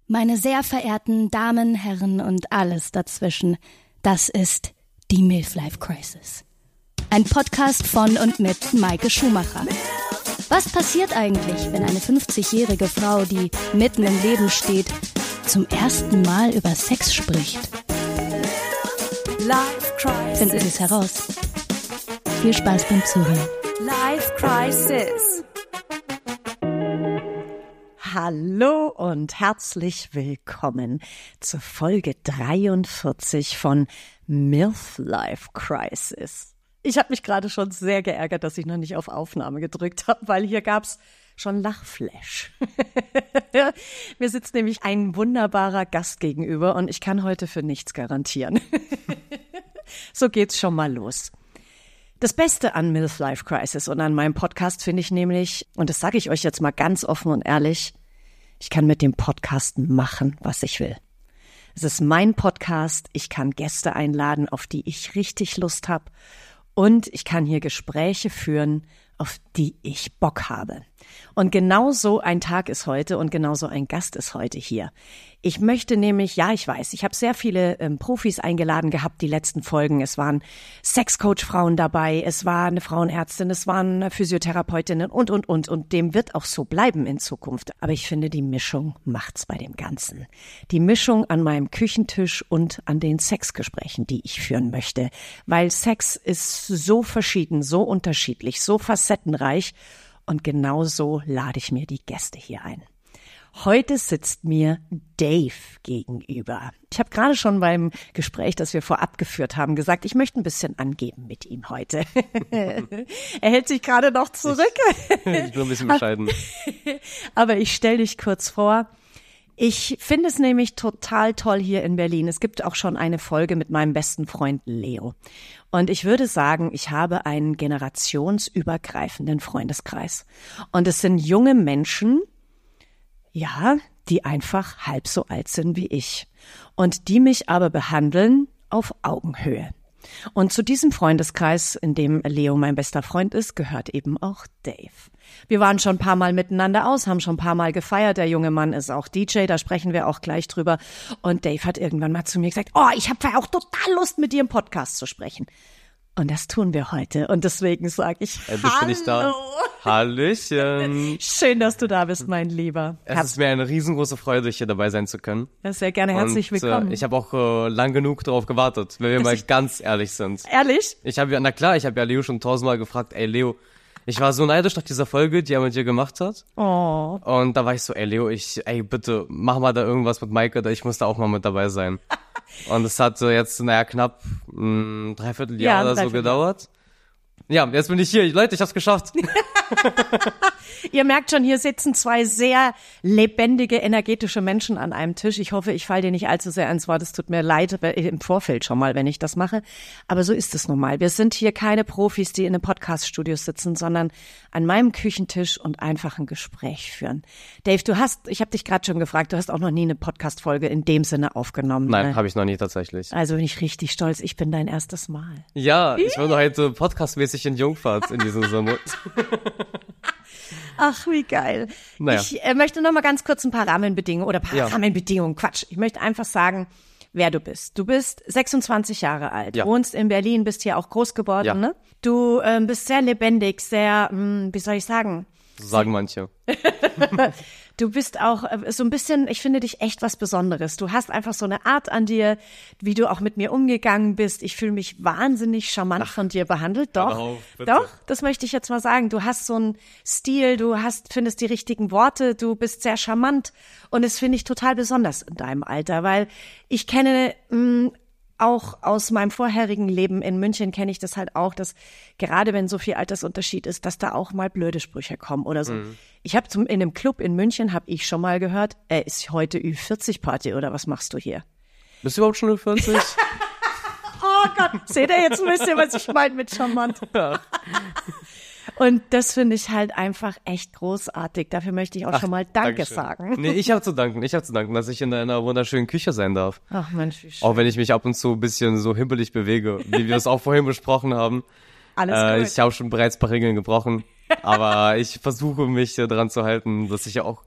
Meine sehr verehrten Damen, Herren und alles dazwischen, das ist die Midlife Crisis. Ein Podcast von und mit Maike Schumacher. Was passiert eigentlich, wenn eine 50-jährige Frau, die mitten im Leben steht, zum ersten Mal über Sex spricht? Finden Sie es heraus. Viel Spaß beim Zuhören. Life Crisis. Hallo und herzlich willkommen zur Folge 43 von Midlife Crisis. Ich habe mich gerade schon sehr geärgert, dass ich noch nicht auf Aufnahme gedrückt habe, weil hier gab's schon Lachflash. Mir sitzt nämlich ein wunderbarer Gast gegenüber und ich kann heute für nichts garantieren. So geht's schon mal los. Das Beste an Midlife Crisis und an meinem Podcast finde ich nämlich, und das sage ich euch jetzt mal ganz offen und ehrlich, ich kann mit dem Podcast machen, was ich will. Es ist mein Podcast, ich kann Gäste einladen, auf die ich richtig Lust habe, und ich kann hier Gespräche führen, auf die ich Bock habe. Und genau so ein Tag ist heute und genau so ein Gast ist heute hier. Ich möchte nämlich, ja, ich weiß, ich habe sehr viele Profis eingeladen gehabt, die letzten Folgen. Es waren Sexcoach-Frauen dabei, es war eine Frauenärztin, es waren Physiotherapeutinnen und dem wird auch so bleiben in Zukunft. Aber ich finde, die Mischung macht's bei dem Ganzen. Die Mischung an meinem Küchentisch und an den Sexgesprächen, die ich führen möchte. Weil Sex ist so verschieden, so unterschiedlich, so facettenreich. Und genau so lade ich mir die Gäste hier ein. Heute sitzt mir Dave gegenüber. Ich habe gerade schon beim Gespräch, das wir vorab geführt haben, gesagt, ich möchte ein bisschen angeben mit ihm heute. Er hält sich gerade noch zurück. Ich bin ein bisschen bescheiden. Aber ich stelle dich kurz vor. Ich finde es nämlich total toll hier in Berlin. Es gibt auch schon eine Folge mit meinem besten Freund Leo. Und ich würde sagen, ich habe einen generationsübergreifenden Freundeskreis. Und es sind junge Menschen, ja, die einfach halb so alt sind wie ich. Und die mich aber behandeln auf Augenhöhe. Und zu diesem Freundeskreis, in dem Leo mein bester Freund ist, gehört eben auch Dave. Wir waren schon ein paar Mal miteinander aus, haben schon ein paar Mal gefeiert. Der junge Mann ist auch DJ, da sprechen wir auch gleich drüber. Und Dave hat irgendwann mal zu mir gesagt, oh, ich habe auch total Lust, mit dir im Podcast zu sprechen. Und das tun wir heute. Und deswegen sage ich hallo. Bin ich da. Hallöchen. Schön, dass du da bist, mein Lieber. Es ist mir eine riesengroße Freude, hier dabei sein zu können. Ja, sehr gerne, herzlich willkommen. Ich habe auch lang genug darauf gewartet, wenn wir mal ganz ehrlich sind. Ehrlich? Ich habe ja Leo schon 1000-mal gefragt, ey Leo, ich war so neidisch nach dieser Folge, die er mit dir gemacht hat. Oh. Und da war ich so, ey Leo, bitte, mach mal da irgendwas mit Maike, ich muss da auch mal mit dabei sein. Und es hat jetzt, knapp ein Dreivierteljahr oder so gedauert. Ja, jetzt bin ich hier. Leute, ich hab's geschafft. Ihr merkt schon, hier sitzen zwei sehr lebendige, energetische Menschen an einem Tisch. Ich hoffe, ich falle dir nicht allzu sehr ins Wort. Es tut mir leid im Vorfeld schon mal, wenn ich das mache. Aber so ist es nun mal. Wir sind hier keine Profis, die in einem Podcast-Studio sitzen, sondern an meinem Küchentisch und einfach ein Gespräch führen. Dave, ich habe dich gerade schon gefragt, du hast auch noch nie eine Podcast-Folge in dem Sinne aufgenommen. Nein, habe ich noch nie tatsächlich. Also bin ich richtig stolz. Ich bin dein erstes Mal. Ja, ich wurde heute podcastmäßig in Jungfahrt in diesem Sommer. Ach, wie geil. Naja. Ich möchte noch mal ganz kurz ein paar Rahmenbedingungen Rahmenbedingungen, Quatsch. Ich möchte einfach sagen, wer du bist. Du bist 26 Jahre alt, wohnst in Berlin, bist hier auch groß geworden, ne? Du bist sehr lebendig, sehr, wie soll ich sagen? So sagen manche. Du bist auch so ein bisschen, ich finde dich echt was Besonderes. Du hast einfach so eine Art an dir, wie du auch mit mir umgegangen bist. Ich fühle mich wahnsinnig charmant von dir behandelt. Doch, das möchte ich jetzt mal sagen. Du hast so einen Stil, findest die richtigen Worte, du bist sehr charmant. Und das finde ich total besonders in deinem Alter, weil ich kenne auch aus meinem vorherigen Leben in München kenne ich das halt auch, dass gerade wenn so viel Altersunterschied ist, dass da auch mal blöde Sprüche kommen oder so. Ich habe in einem Club in München, habe ich schon mal gehört, ist heute Ü40-Party oder was machst du hier? Bist du überhaupt schon Ü40? Oh Gott, seht ihr jetzt ein bisschen, was ich meine mit charmant? Ja. Und das finde ich halt einfach echt großartig. Dafür möchte ich auch schon mal Danke sagen. Nee, ich habe zu danken, dass ich in deiner wunderschönen Küche sein darf. Ach Mensch, wie schön. Auch wenn ich mich ab und zu ein bisschen so himmelig bewege, wie wir es auch vorhin besprochen haben. Alles gut. Ich habe schon bereits ein paar Regeln gebrochen, aber ich versuche mich dran zu halten, dass ich ja auch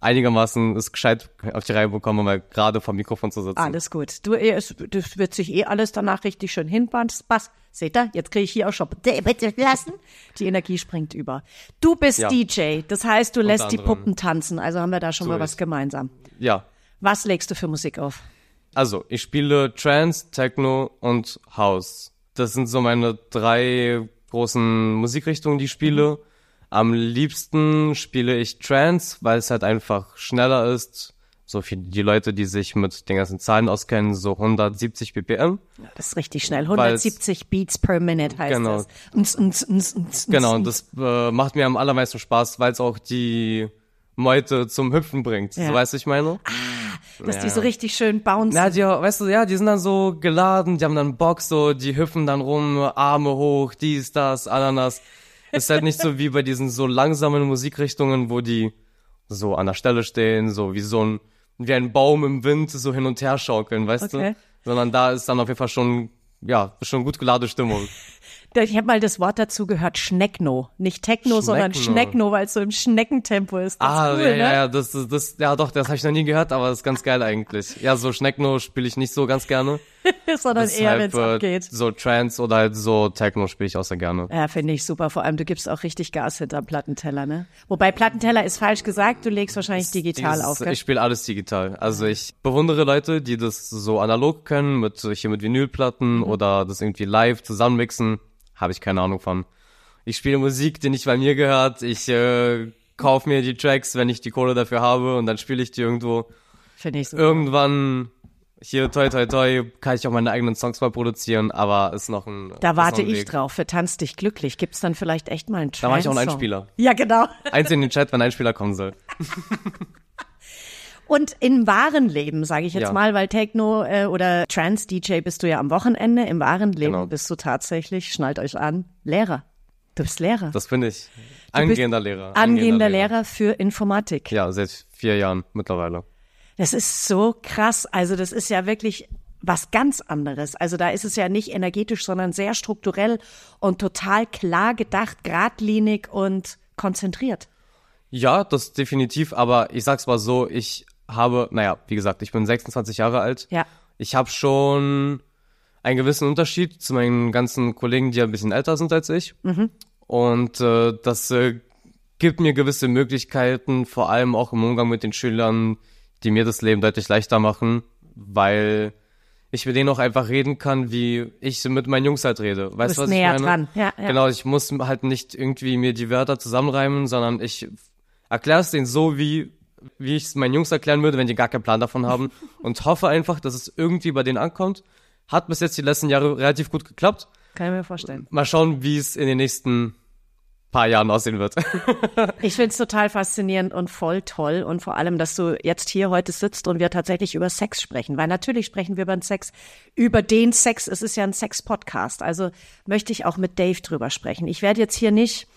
einigermaßen es gescheit auf die Reihe bekomme, mal gerade vor dem Mikrofon zu sitzen. Alles gut. Das wird sich alles danach richtig schön hinpassen. Seht ihr? Jetzt kriege ich hier auch schon bitte lassen. Die Energie springt über. Du bist DJ, das heißt, du lässt die Puppen tanzen. Also haben wir da schon mal was gemeinsam. Ja. Was legst du für Musik auf? Also, ich spiele Trance, Techno und House. Das sind so meine 3 großen Musikrichtungen, die ich spiele. Am liebsten spiele ich Trance, weil es halt einfach schneller ist. So für die Leute, die sich mit den ganzen Zahlen auskennen, so 170 BPM. Ja, das ist richtig schnell. 170 Beats per Minute heißt das. Genau, und das macht mir am allermeisten Spaß, weil es auch die Meute zum Hüpfen bringt. So, weißt du, ich meine? Dass die so richtig schön bouncen. Na, die sind dann so geladen, die haben dann Bock, so, die hüpfen dann rum, Arme hoch, dies, das, Ananas. Ist halt nicht so wie bei diesen so langsamen Musikrichtungen, wo die so an der Stelle stehen, so wie ein Baum im Wind so hin und her schaukeln, weißt du? Sondern da ist dann auf jeden Fall schon gut geladene Stimmung. Ich habe mal das Wort dazu gehört, Schneckno. Nicht Techno, sondern Schneckno, weil es so im Schneckentempo ist. Das ist cool, ne? Das habe ich noch nie gehört, aber das ist ganz geil eigentlich. Ja, so Schneckno spiele ich nicht so ganz gerne. Sondern eher, wenn es abgeht. So Trance oder halt so Techno spiele ich auch sehr gerne. Ja, finde ich super. Vor allem, du gibst auch richtig Gas hinterm Plattenteller, ne? Wobei Plattenteller ist falsch gesagt, du legst wahrscheinlich digital auf, gell? Ich spiele alles digital. Also ich bewundere Leute, die das so analog können, mit Vinylplatten oder das irgendwie live zusammenmixen. Habe ich keine Ahnung von. Ich spiele Musik, die nicht bei mir gehört. Ich kaufe mir die Tracks, wenn ich die Kohle dafür habe und dann spiele ich die irgendwo. Finde ich so. Irgendwann, hier, toi, toi, toi, kann ich auch meine eigenen Songs mal produzieren, aber ist noch ein Da warte ich drauf, für Tanz dich glücklich. Gibt's dann vielleicht echt mal einen Trance-Song? Da mache ich auch einen Einspieler. Ja, genau. Eins in den Chat, wenn ein Einspieler kommen soll. Und im wahren Leben, sage ich jetzt mal, weil Techno oder Trance-DJ bist du ja am Wochenende, im wahren Leben bist du tatsächlich, schnallt euch an, Lehrer. Du bist Lehrer. Das bin ich. Angehender Lehrer. Angehender Lehrer für Informatik. Ja, seit 4 Jahren mittlerweile. Das ist so krass. Also das ist ja wirklich was ganz anderes. Also da ist es ja nicht energetisch, sondern sehr strukturell und total klar gedacht, geradlinig und konzentriert. Ja, das definitiv, aber ich sag's mal so, wie gesagt, ich bin 26 Jahre alt. Ja. Ich habe schon einen gewissen Unterschied zu meinen ganzen Kollegen, die ein bisschen älter sind als ich. Mhm. Und das gibt mir gewisse Möglichkeiten, vor allem auch im Umgang mit den Schülern, die mir das Leben deutlich leichter machen, weil ich mit denen auch einfach reden kann, wie ich mit meinen Jungs halt rede. Weißt du, was ich meine? Dran. Ja. Genau, ich muss halt nicht irgendwie mir die Wörter zusammenreimen, sondern ich erkläre es denen so, wie ich es meinen Jungs erklären würde, wenn die gar keinen Plan davon haben und hoffe einfach, dass es irgendwie bei denen ankommt. Hat bis jetzt die letzten Jahre relativ gut geklappt. Kann ich mir vorstellen. Mal schauen, wie es in den nächsten paar Jahren aussehen wird. Ich finde es total faszinierend und voll toll und vor allem, dass du jetzt hier heute sitzt und wir tatsächlich über Sex sprechen, weil natürlich sprechen wir über den Sex, es ist ja ein Sex-Podcast, also möchte ich auch mit Dave drüber sprechen. Ich werde jetzt hier nicht,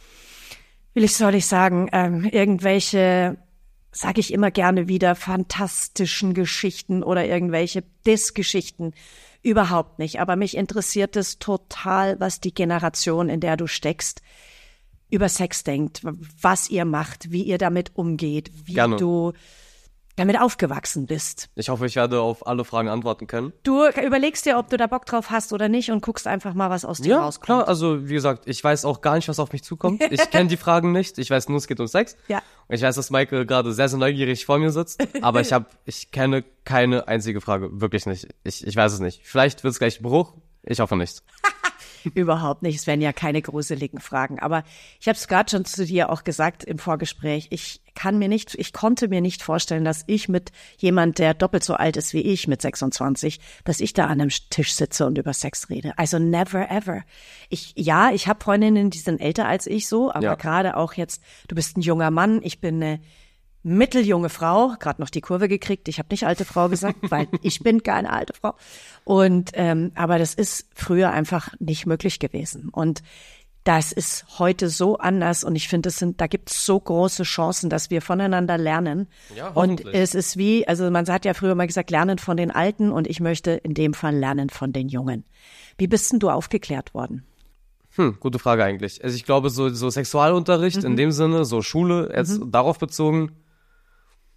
irgendwelche, sage ich immer gerne wieder, fantastischen Geschichten oder irgendwelche Diss-Geschichten. Überhaupt nicht. Aber mich interessiert es total, was die Generation, in der du steckst, über Sex denkt, was ihr macht, wie ihr damit umgeht, wie du damit aufgewachsen bist. Ich hoffe, ich werde auf alle Fragen antworten können. Du überlegst dir, ob du da Bock drauf hast oder nicht und guckst einfach mal, was aus dir rauskommt. Ja, klar. Also, wie gesagt, ich weiß auch gar nicht, was auf mich zukommt. Ich kenne die Fragen nicht. Ich weiß nur, es geht um Sex. Ja. Und ich weiß, dass Michael gerade sehr, sehr neugierig vor mir sitzt. Aber ich kenne keine einzige Frage. Wirklich nicht. Ich weiß es nicht. Vielleicht wird es gleich ein Bruch. Ich hoffe nicht. Überhaupt nicht. Es werden ja keine gruseligen Fragen. Aber ich habe es gerade schon zu dir auch gesagt im Vorgespräch. Ich konnte mir nicht vorstellen, dass ich mit jemand, der doppelt so alt ist wie ich, mit 26, dass ich da an einem Tisch sitze und über Sex rede. Also never ever. Ich habe Freundinnen, die sind älter als ich so, aber gerade auch jetzt, du bist ein junger Mann, ich bin eine mitteljunge Frau, gerade noch die Kurve gekriegt. Ich habe nicht alte Frau gesagt, weil ich bin keine alte Frau. Und aber das ist früher einfach nicht möglich gewesen. Und das ist heute so anders. Und ich finde, da gibt es so große Chancen, dass wir voneinander lernen. Ja, und es ist man hat ja früher mal gesagt, lernen von den Alten. Und ich möchte in dem Fall lernen von den Jungen. Wie bist denn du aufgeklärt worden? Gute Frage eigentlich. Also ich glaube, so Sexualunterricht in dem Sinne, so Schule, jetzt darauf bezogen,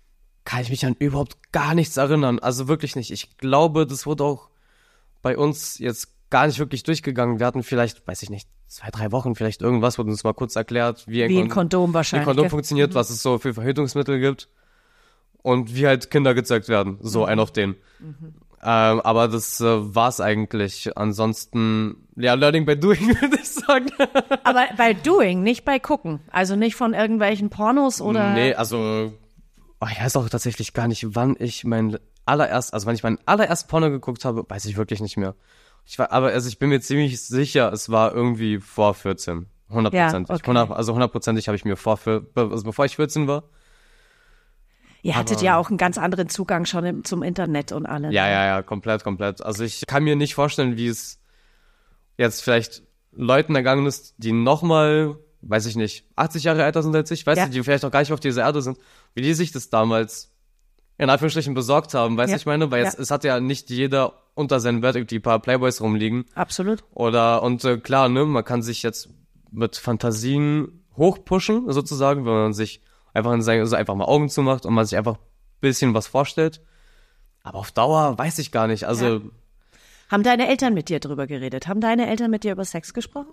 kann ich mich an überhaupt gar nichts erinnern. Also wirklich nicht. Ich glaube, das wurde auch bei uns jetzt gar nicht wirklich durchgegangen. Wir hatten vielleicht, weiß ich nicht, 2-3 Wochen vielleicht irgendwas, wurde uns mal kurz erklärt, wie ein Kondom wahrscheinlich. Wie ein Kondom funktioniert, was es so für Verhütungsmittel gibt und wie halt Kinder gezeugt werden. So ein auf den. Aber das war's eigentlich. Ansonsten, ja, Learning by Doing, würde ich sagen. Aber bei Doing, nicht bei Gucken. Also nicht von irgendwelchen Pornos oder? Nee, also, ich weiß auch tatsächlich gar nicht, wann ich meinen allerersten Porno geguckt habe, weiß ich wirklich nicht mehr. Ich bin mir ziemlich sicher, es war irgendwie vor 14. 100%. Ja, okay. 100%ig habe ich mir bevor ich 14 war. Ihr hattet ja auch einen ganz anderen Zugang schon zum Internet und allem. Ja, komplett. Also ich kann mir nicht vorstellen, wie es jetzt vielleicht Leuten ergangen ist, die nochmal, weiß ich nicht, 80 Jahre älter sind als ich, die vielleicht auch gar nicht auf dieser Erde sind, wie die sich das damals in Anführungsstrichen besorgt haben, ich meine? Weil es hat ja nicht jeder unter seinem Bett irgendwie ein paar Playboys rumliegen. Absolut. Klar, ne, man kann sich jetzt mit Fantasien hochpushen, sozusagen, wenn man sich einfach mal Augen zumacht und man sich einfach ein bisschen was vorstellt. Aber auf Dauer weiß ich gar nicht. Also. Haben deine Eltern mit dir drüber geredet? Haben deine Eltern mit dir über Sex gesprochen?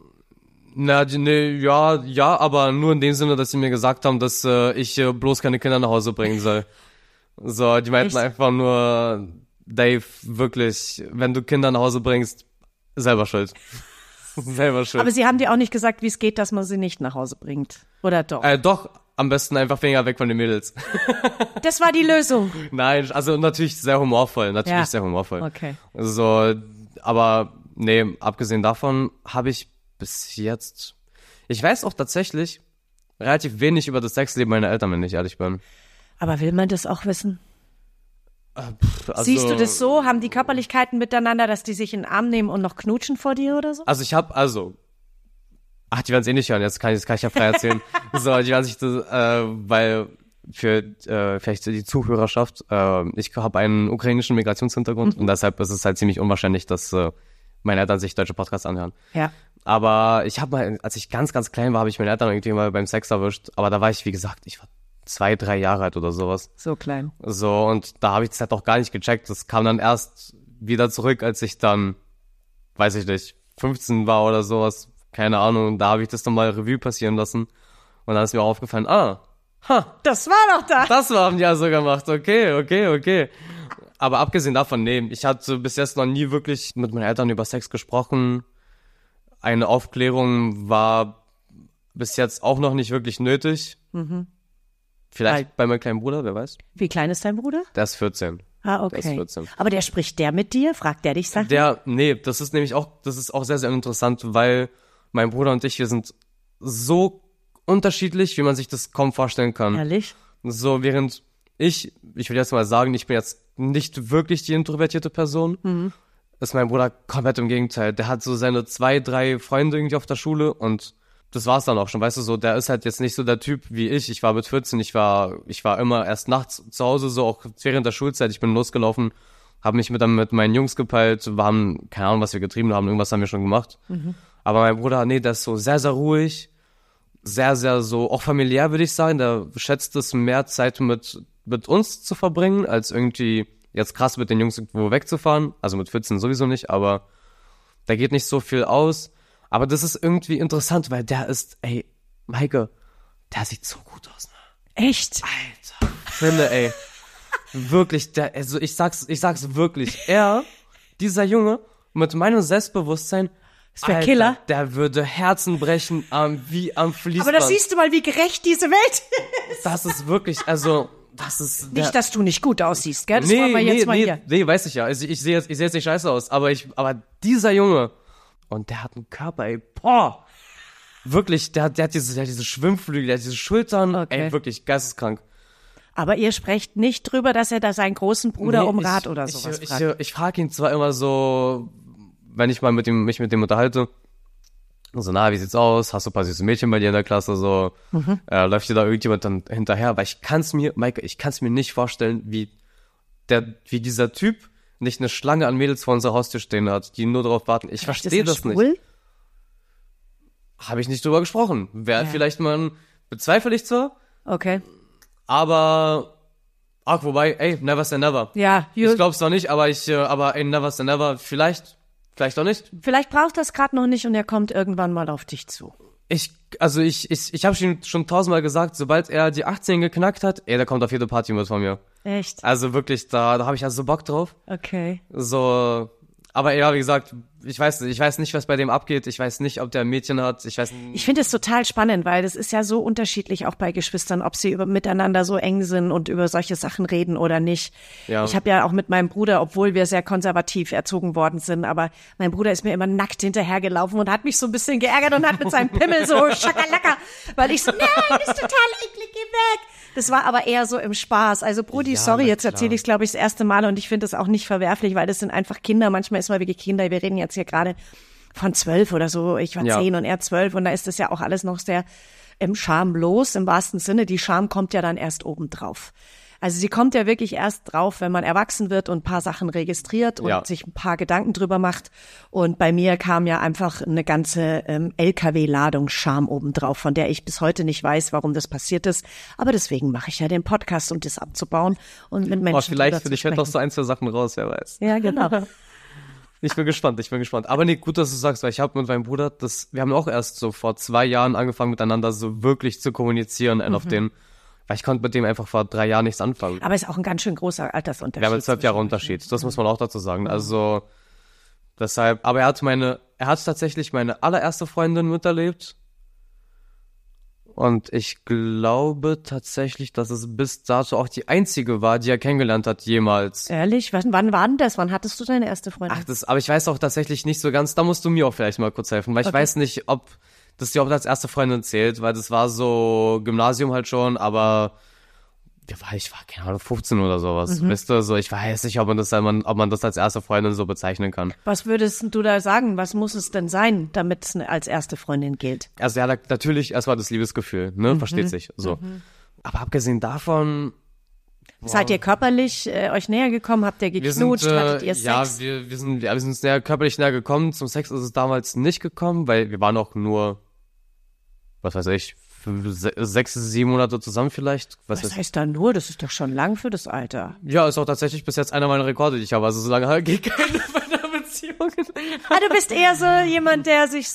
Ja, aber nur in dem Sinne, dass sie mir gesagt haben, dass ich bloß keine Kinder nach Hause bringen soll. So, die meinten einfach nur, Dave, wirklich, wenn du Kinder nach Hause bringst, selber schuld. Selber schuld. Aber sie haben dir auch nicht gesagt, wie es geht, dass man sie nicht nach Hause bringt. Oder doch? Doch, am besten einfach Finger weg von den Mädels. Das war die Lösung. Nein, also natürlich sehr humorvoll. Okay. So, aber nee, abgesehen davon habe ich bis jetzt, ich weiß auch tatsächlich relativ wenig über das Sexleben meiner Eltern, wenn ich ehrlich bin. Aber will man das auch wissen? Siehst du das so? Haben die Körperlichkeiten miteinander, dass die sich in den Arm nehmen und noch knutschen vor dir oder so? Also die werden es eh nicht hören, jetzt kann ich ja frei erzählen. So, die werden sich das, weil für vielleicht die Zuhörerschaft, ich habe einen ukrainischen Migrationshintergrund und deshalb ist es halt ziemlich unwahrscheinlich, dass meine Eltern sich deutsche Podcasts anhören. Ja. Aber ich habe mal, als ich ganz, ganz klein war, habe ich meine Eltern irgendwie mal beim Sex erwischt, aber da war ich, wie gesagt, ich war 2-3 Jahre alt oder sowas. So klein. So, und da habe ich das halt auch gar nicht gecheckt. Das kam dann erst wieder zurück, als ich dann, weiß ich nicht, 15 war oder sowas. Keine Ahnung. Da habe ich das nochmal Revue passieren lassen. Und dann ist mir auch aufgefallen, das war doch da. Das haben die also gemacht. Okay. Aber abgesehen davon, nee, ich hatte bis jetzt noch nie wirklich mit meinen Eltern über Sex gesprochen. Eine Aufklärung war bis jetzt auch noch nicht wirklich nötig. Vielleicht bei meinem kleinen Bruder, wer weiß. Wie klein ist dein Bruder? Der ist 14. Ah, okay. Der ist 14. Aber spricht der mit dir? Fragt der dich Sachen? Das ist auch sehr, sehr interessant, weil mein Bruder und ich, wir sind so unterschiedlich, wie man sich das kaum vorstellen kann. Ehrlich? So, während ich würde jetzt mal sagen, ich bin jetzt nicht wirklich die introvertierte Person, ist mein Bruder komplett im Gegenteil. Der hat so seine 2-3 Freunde irgendwie auf der Schule und das war's dann auch schon, weißt du, so, der ist halt jetzt nicht so der Typ wie ich. Ich war mit 14, ich war immer erst nachts zu Hause, so auch während der Schulzeit. Ich bin losgelaufen, habe mich mit meinen Jungs gepeilt, wir haben, keine Ahnung, was wir getrieben haben, irgendwas haben wir schon gemacht. Aber mein Bruder, nee, der ist so sehr, sehr ruhig, sehr, sehr so, auch familiär, würde ich sagen. Der schätzt es mehr Zeit mit uns zu verbringen, als irgendwie jetzt krass mit den Jungs irgendwo wegzufahren. Also mit 14 sowieso nicht, aber da geht nicht so viel aus. Aber das ist irgendwie interessant, weil der ist, Maike, der sieht so gut aus, ne? Echt? Alter, finde, wirklich, also ich sag's wirklich, dieser Junge, mit meinem Selbstbewusstsein, ist der Killer. Der würde Herzen brechen, wie am Fließband. Aber das siehst du mal, wie gerecht diese Welt ist. Das ist wirklich, also, das ist... Nicht, dass du nicht gut aussiehst, gell? Das wollen wir jetzt mal hier. Nee, weiß ich ja. Also ich sehe jetzt nicht scheiße aus, aber dieser Junge, und der hat einen Körper, wirklich, der hat diese Schwimmflügel, der hat diese Schultern, wirklich geisteskrank. Aber ihr sprecht nicht drüber, dass er da seinen großen Bruder um Rat oder sowas fragt. Ich frage ihn zwar immer so, wenn ich mal mich mit dem unterhalte, so, wie sieht's aus? Hast du ein paar süße Mädchen bei dir in der Klasse? So, läuft dir da irgendjemand dann hinterher? Weil ich kann's mir nicht vorstellen, wie dieser Typ nicht eine Schlange an Mädels vor unserer Haustür stehen hat, die nur darauf warten. Ich verstehe das nicht. Habe ich nicht drüber gesprochen. Vielleicht mal, bezweifle ich zwar. Okay. Aber Ach, wobei, never say never. Ja. Ich glaub's zwar nicht, aber never say never, vielleicht auch nicht. Vielleicht braucht das gerade noch nicht und er kommt irgendwann mal auf dich zu. Ich habe schon 1000-mal gesagt, sobald er die 18 geknackt hat, der kommt auf jede Party mit von mir. Echt? Also wirklich, da habe ich also Bock drauf. Okay. So, aber ja, wie gesagt, ich weiß nicht, was bei dem abgeht. Ich weiß nicht, ob der ein Mädchen hat. Ich finde es total spannend, weil das ist ja so unterschiedlich auch bei Geschwistern, ob sie miteinander so eng sind und über solche Sachen reden oder nicht. Ja. Ich habe ja auch mit meinem Bruder, obwohl wir sehr konservativ erzogen worden sind, aber mein Bruder ist mir immer nackt hinterhergelaufen und hat mich so ein bisschen geärgert und hat mit seinem Pimmel so schakalaka, weil ich so, nein, das ist total eklig, geh weg. Das war aber eher so im Spaß. Also Brudi, ja, sorry, jetzt erzähle ich es, glaube ich, das erste Mal und ich finde es auch nicht verwerflich, weil das sind einfach Kinder. Manchmal ist man wirklich Kinder. Wir reden jetzt hier gerade von 12 oder so. Ich war 10 und er 12 und da ist das ja auch alles noch sehr schamlos im wahrsten Sinne. Die Scham kommt ja dann erst obendrauf. Also sie kommt ja wirklich erst drauf, wenn man erwachsen wird und ein paar Sachen registriert und sich ein paar Gedanken drüber macht. Und bei mir kam ja einfach eine ganze LKW-Ladung Scham obendrauf, von der ich bis heute nicht weiß, warum das passiert ist. Aber deswegen mache ich ja den Podcast, um das abzubauen und mit Menschen vielleicht für dich hört doch so 1, 2 Sachen raus, wer weiß. Ja, genau. Ich bin gespannt. Aber nee, gut, dass du sagst, weil ich habe mit meinem Bruder, wir haben auch erst so vor 2 Jahren angefangen, miteinander so wirklich zu kommunizieren, weil ich konnte mit dem einfach vor 3 Jahren nichts anfangen. Aber ist auch ein ganz schön großer Altersunterschied. Wir haben 12 Jahre Unterschied, das muss man auch dazu sagen. Also deshalb, aber er hat tatsächlich meine allererste Freundin miterlebt. Und ich glaube tatsächlich, dass es bis dato auch die einzige war, die er kennengelernt hat jemals. Ehrlich? Wann war denn das? Wann hattest du deine erste Freundin? Aber ich weiß auch tatsächlich nicht so ganz, da musst du mir auch vielleicht mal kurz helfen, weil ich weiß nicht, ob das die auch als erste Freundin zählt, weil das war so Gymnasium halt schon, aber ich war keine Ahnung, 15 oder sowas, weißt du, so, ich weiß nicht, ob man das als erste Freundin so bezeichnen kann. Was würdest du da sagen? Was muss es denn sein, damit es als erste Freundin gilt? Also ja, natürlich erstmal das Liebesgefühl, ne, versteht sich, so. Aber abgesehen davon... Seid ihr körperlich euch näher gekommen? Habt ihr geknutscht? Hattet ihr Sex? Ja, wir sind uns körperlich näher gekommen. Zum Sex ist es damals nicht gekommen, weil wir waren auch nur, was weiß ich, 6, 7 Monate zusammen vielleicht. Was heißt da nur? Das ist doch schon lang für das Alter. Ja, ist auch tatsächlich bis jetzt einer meiner Rekorde, die ich habe. Also so lange geht keine meiner Beziehungen. Du bist eher so jemand, der sich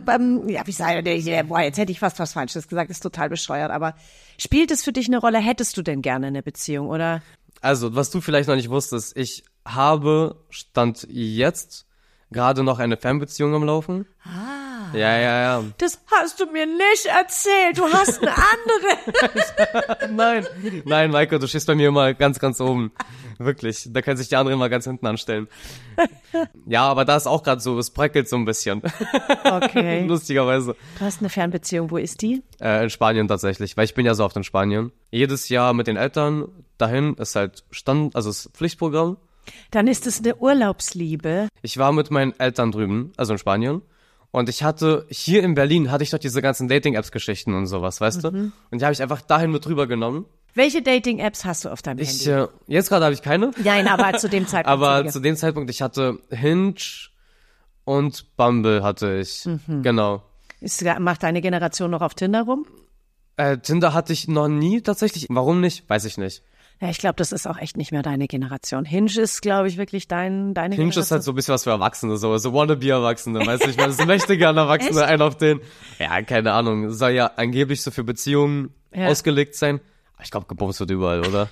jetzt hätte ich fast was Falsches gesagt, ist total bescheuert, aber spielt es für dich eine Rolle? Hättest du denn gerne eine Beziehung, oder? Also, was du vielleicht noch nicht wusstest, ich habe, Stand jetzt, gerade noch eine Fernbeziehung am Laufen. Ja. Das hast du mir nicht erzählt. Du hast eine andere. Nein, Maike, du stehst bei mir immer ganz, ganz oben. Wirklich. Da können sich die anderen mal ganz hinten anstellen. Ja, aber da ist auch gerade so, es bröckelt so ein bisschen. Okay. Lustigerweise. Du hast eine Fernbeziehung. Wo ist die? In Spanien tatsächlich, weil ich bin ja so oft in Spanien. Jedes Jahr mit den Eltern dahin ist halt also ist Pflichtprogramm. Dann ist es eine Urlaubsliebe. Ich war mit meinen Eltern drüben, also in Spanien. Und hier in Berlin hatte ich doch diese ganzen Dating-Apps-Geschichten und sowas, weißt du? Und die habe ich einfach dahin mit rüber genommen. Welche Dating-Apps hast du auf deinem Handy? Jetzt gerade habe ich keine. Nein, aber zu dem Zeitpunkt. Zu dem Zeitpunkt, ich hatte Hinge und Bumble hatte ich. Genau. Macht deine Generation noch auf Tinder rum? Tinder hatte ich noch nie tatsächlich. Warum nicht? Weiß ich nicht. Ja, ich glaube, das ist auch echt nicht mehr deine Generation. Hinge ist, glaube ich, wirklich deine Generation. Hinge ist halt so ein bisschen was für Erwachsene, so wannabe-Erwachsene, weißt du? Ich meine, das möchte gerne Erwachsene, einen auf den. Ja, keine Ahnung. Soll ja angeblich so für Beziehungen ausgelegt sein. Aber ich glaube, gebumst wird überall, oder?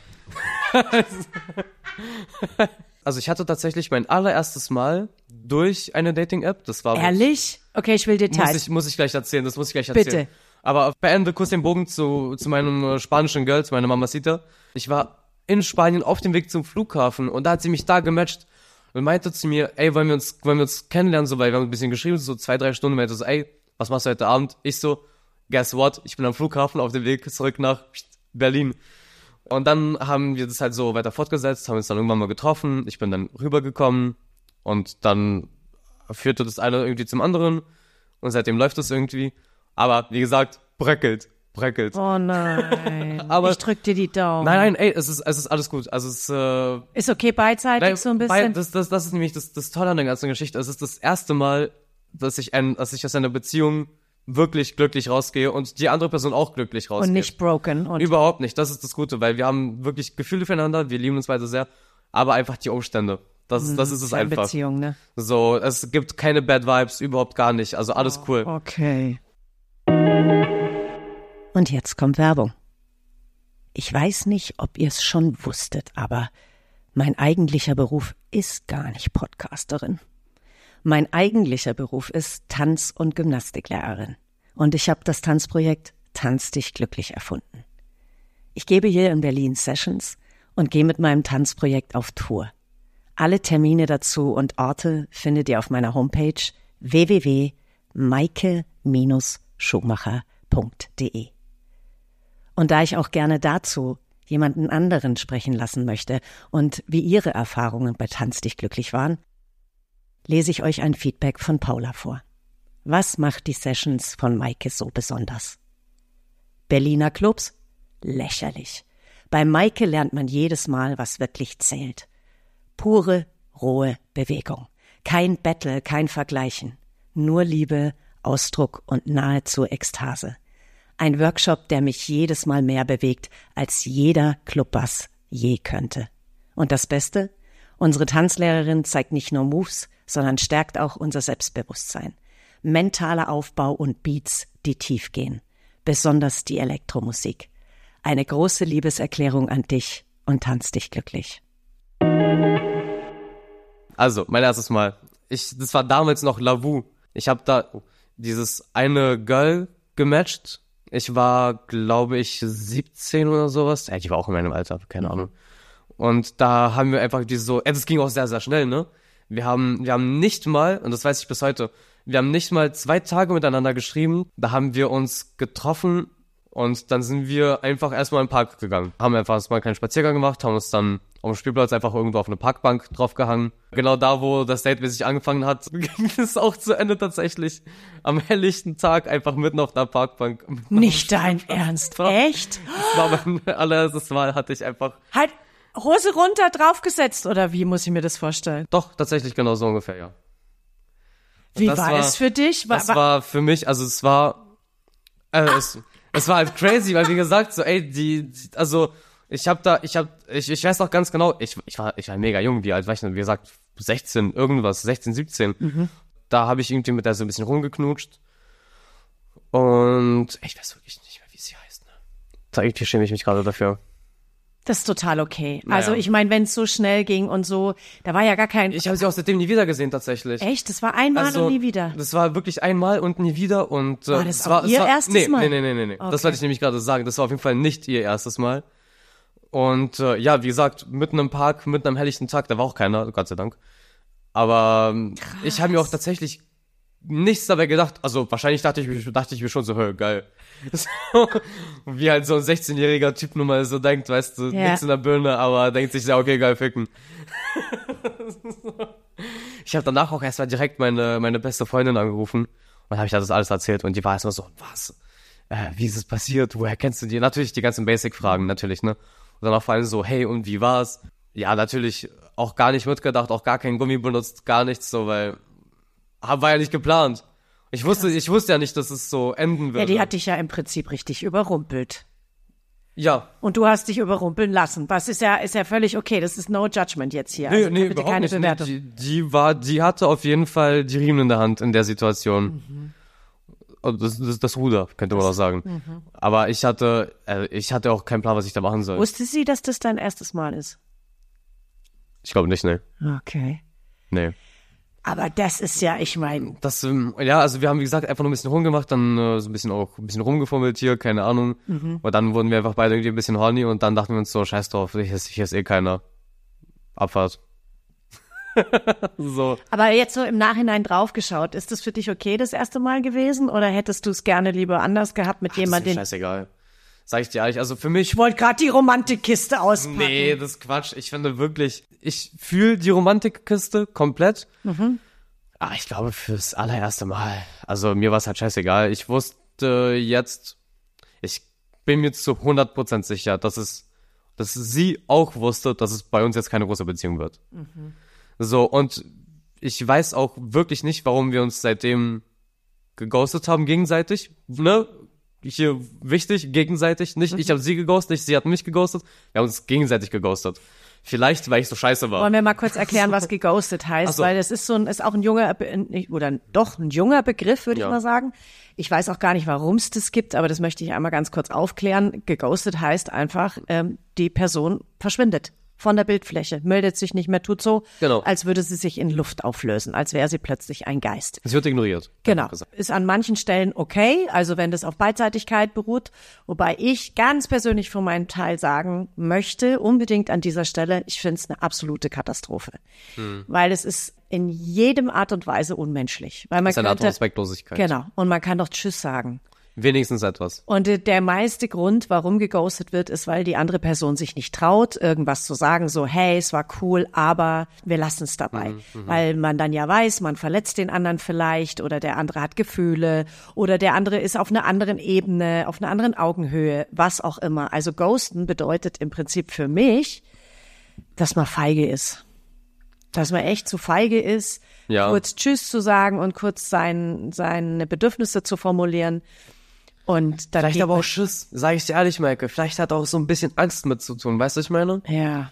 Also ich hatte tatsächlich mein allererstes Mal durch eine Dating-App. Das war ehrlich? Okay, ich will Details. Muss ich gleich erzählen, Bitte. Aber beende kurz den Bogen zu meinem spanischen Girl, zu meiner Mamacita. Ich war in Spanien auf dem Weg zum Flughafen und da hat sie mich da gematcht und meinte zu mir, ey, wollen wir uns kennenlernen, so, weil wir haben ein bisschen geschrieben, so 2, 3 Stunden, meinte so, ey, was machst du heute Abend? Ich so, guess what? Ich bin am Flughafen auf dem Weg zurück nach Berlin. Und dann haben wir das halt so weiter fortgesetzt, haben uns dann irgendwann mal getroffen, ich bin dann rübergekommen und dann führte das eine irgendwie zum anderen und seitdem läuft es irgendwie. Aber, wie gesagt, bröckelt. Oh nein. Aber ich drück dir die Daumen. Nein, ey, es ist alles gut. Also ist okay beidseitig so ein bisschen? Das ist nämlich das Tolle an der ganzen Geschichte. Es ist das erste Mal, dass ich aus einer Beziehung wirklich glücklich rausgehe und die andere Person auch glücklich rausgeht. Und nicht broken. Und überhaupt nicht, das ist das Gute, weil wir haben wirklich Gefühle füreinander, wir lieben uns beide sehr, aber einfach die Umstände. Das ist es einfach. Beziehung, ne? So, es gibt keine Bad Vibes, überhaupt gar nicht, also alles cool. Okay. Und jetzt kommt Werbung. Ich weiß nicht, ob ihr es schon wusstet, aber mein eigentlicher Beruf ist gar nicht Podcasterin. Mein eigentlicher Beruf ist Tanz- und Gymnastiklehrerin. Und ich habe das Tanzprojekt Tanz dich glücklich erfunden. Ich gebe hier in Berlin Sessions und gehe mit meinem Tanzprojekt auf Tour. Alle Termine dazu und Orte findet ihr auf meiner Homepage www.maike-schumacher.de. Und da ich auch gerne dazu jemanden anderen sprechen lassen möchte und wie ihre Erfahrungen bei Tanz dich glücklich waren, lese ich euch ein Feedback von Paula vor. Was macht die Sessions von Maike so besonders? Berliner Clubs? Lächerlich. Bei Maike lernt man jedes Mal, was wirklich zählt. Pure, rohe Bewegung. Kein Battle, kein Vergleichen. Nur Liebe, Ausdruck und nahezu Ekstase. Ein Workshop, der mich jedes Mal mehr bewegt, als jeder Clubbass je könnte. Und das Beste? Unsere Tanzlehrerin zeigt nicht nur Moves, sondern stärkt auch unser Selbstbewusstsein. Mentaler Aufbau und Beats, die tief gehen. Besonders die Elektromusik. Eine große Liebeserklärung an dich und Tanz dich glücklich. Also, mein erstes Mal. Das war damals noch Lavu. Ich habe da dieses eine Girl gematcht. Ich war, glaube ich, 17 oder sowas. Ja, die war auch in meinem Alter, keine Ahnung. Und da haben wir einfach das ging auch sehr, sehr schnell, ne? Wir haben nicht mal, und das weiß ich bis heute, wir haben nicht mal 2 Tage miteinander geschrieben. Da haben wir uns getroffen und dann sind wir einfach erstmal im Park gegangen. Haben einfach erstmal einen kleinen Spaziergang gemacht, haben uns dann auf dem Spielplatz einfach irgendwo auf eine Parkbank draufgehangen. Genau da, wo das Date mäßig angefangen hat, ging es auch zu Ende tatsächlich. Am helllichten Tag einfach mitten auf der Parkbank. Nicht dein Ernst, echt? Das war mein allererstes Mal, hatte ich einfach... Halt Hose runter, draufgesetzt, oder wie muss ich mir das vorstellen? Doch, tatsächlich genau so ungefähr, ja. Wie war es für dich? Das war für mich, also es war halt crazy, weil wie gesagt, so ey, ich weiß noch ganz genau, ich war mega jung, wie alt war ich denn? Wie gesagt, 16, 17. Da habe ich irgendwie mit der so ein bisschen rumgeknutscht. Und ich weiß wirklich nicht mehr, wie sie heißt. Ne? Da irgendwie schäme ich mich gerade dafür. Das ist total okay. Naja. Also ich meine, wenn es so schnell ging und so, da war ja gar kein... Ich habe sie auch seitdem nie wieder gesehen, tatsächlich. Echt? Das war einmal und nie wieder? Das war wirklich einmal und nie wieder. Und das war ihr erstes Mal? Nee. Okay. Das wollte ich nämlich gerade sagen. Das war auf jeden Fall nicht ihr erstes Mal. Und ja, wie gesagt, mitten im Park, mitten am helllichten Tag, da war auch keiner, Gott sei Dank. Aber ich habe mir auch tatsächlich nichts dabei gedacht. Also wahrscheinlich dachte ich mir schon so, geil. So, wie halt so ein 16-jähriger Typ nun mal so denkt, weißt du, nichts in der Birne, aber denkt sich, ja, okay, geil, ficken. Ich habe danach auch erstmal direkt meine beste Freundin angerufen und dann habe ich das alles erzählt und die war erstmal so, was? Wie ist es passiert? Woher kennst du die? Natürlich die ganzen Basic-Fragen, natürlich, ne? Und dann auch vor allem so, hey, und wie war's? Ja, natürlich auch gar nicht mitgedacht, auch gar kein Gummi benutzt, gar nichts so, weil war ja nicht geplant. Ich wusste ja nicht, dass es so enden würde. Ja, die hat dich ja im Prinzip richtig überrumpelt. Ja. Und du hast dich überrumpeln lassen. Was ist ja völlig okay. Das ist no judgment jetzt hier. Also nee, bitte überhaupt keine nicht. Bewertung. Die hatte auf jeden Fall die Riemen in der Hand in der Situation. Das Ruder, könnte man auch sagen. Aber ich hatte auch keinen Plan, was ich da machen soll. Wusste sie, dass das dein erstes Mal ist? Ich glaube nicht, ne. Okay. Nee. Aber das ist ja, ich meine... Ja, also wir haben, wie gesagt, einfach nur ein bisschen rumgemacht, dann so ein bisschen rumgefummelt hier, keine Ahnung. Und dann wurden wir einfach beide irgendwie ein bisschen horny und dann dachten wir uns so, scheiß drauf, hier ist eh keiner. Abfahrt. So. Aber jetzt so im Nachhinein draufgeschaut, ist das für dich okay, das erste Mal gewesen? Oder hättest du es gerne lieber anders gehabt mit jemandem? Das ist mir scheißegal. Sag ich dir ehrlich, also für mich... Ich wollte gerade die Romantikkiste auspacken. Nee, das ist Quatsch. Ich finde wirklich, ich fühle die Romantikkiste komplett. Aber ich glaube fürs allererste Mal. Also mir war es halt scheißegal. Ich wusste jetzt, ich bin mir zu 100% sicher, dass sie auch wusste, dass es bei uns jetzt keine große Beziehung wird. So, und ich weiß auch wirklich nicht, warum wir uns seitdem geghostet haben gegenseitig, ne? Hier wichtig, gegenseitig, nicht ich habe sie geghostet, nicht sie hat mich geghostet, wir haben uns gegenseitig geghostet. Vielleicht, weil ich so scheiße war. Wollen wir mal kurz erklären, was geghostet heißt, weil das ist ist auch ein junger Begriff, würde ich mal sagen. Ich weiß auch gar nicht, warum es das gibt, aber das möchte ich einmal ganz kurz aufklären. Geghostet heißt einfach, die Person verschwindet von der Bildfläche, meldet sich nicht mehr, tut so, als würde sie sich in Luft auflösen, als wäre sie plötzlich ein Geist. Sie wird ignoriert. Genau. Ist an manchen Stellen okay, also wenn das auf Beidseitigkeit beruht, wobei ich ganz persönlich von meinem Teil sagen möchte, unbedingt an dieser Stelle, ich finde es eine absolute Katastrophe. Weil es ist in jedem Art und Weise unmenschlich. Weil man das ist eine Art von Respektlosigkeit. Genau. Und man kann doch Tschüss sagen. Wenigstens etwas. Und der meiste Grund, warum geghostet wird, ist, weil die andere Person sich nicht traut, irgendwas zu sagen, so, hey, es war cool, aber wir lassen es dabei. Weil man dann ja weiß, man verletzt den anderen vielleicht oder der andere hat Gefühle oder der andere ist auf einer anderen Ebene, auf einer anderen Augenhöhe, was auch immer. Also ghosten bedeutet im Prinzip für mich, dass man feige ist. Dass man echt zu feige ist, kurz Tschüss zu sagen und kurz seine Bedürfnisse zu formulieren. Und dann vielleicht aber auch Schiss, sage ich dir ehrlich, Maike. Vielleicht hat auch so ein bisschen Angst mit zu tun, weißt du, was ich meine? Ja.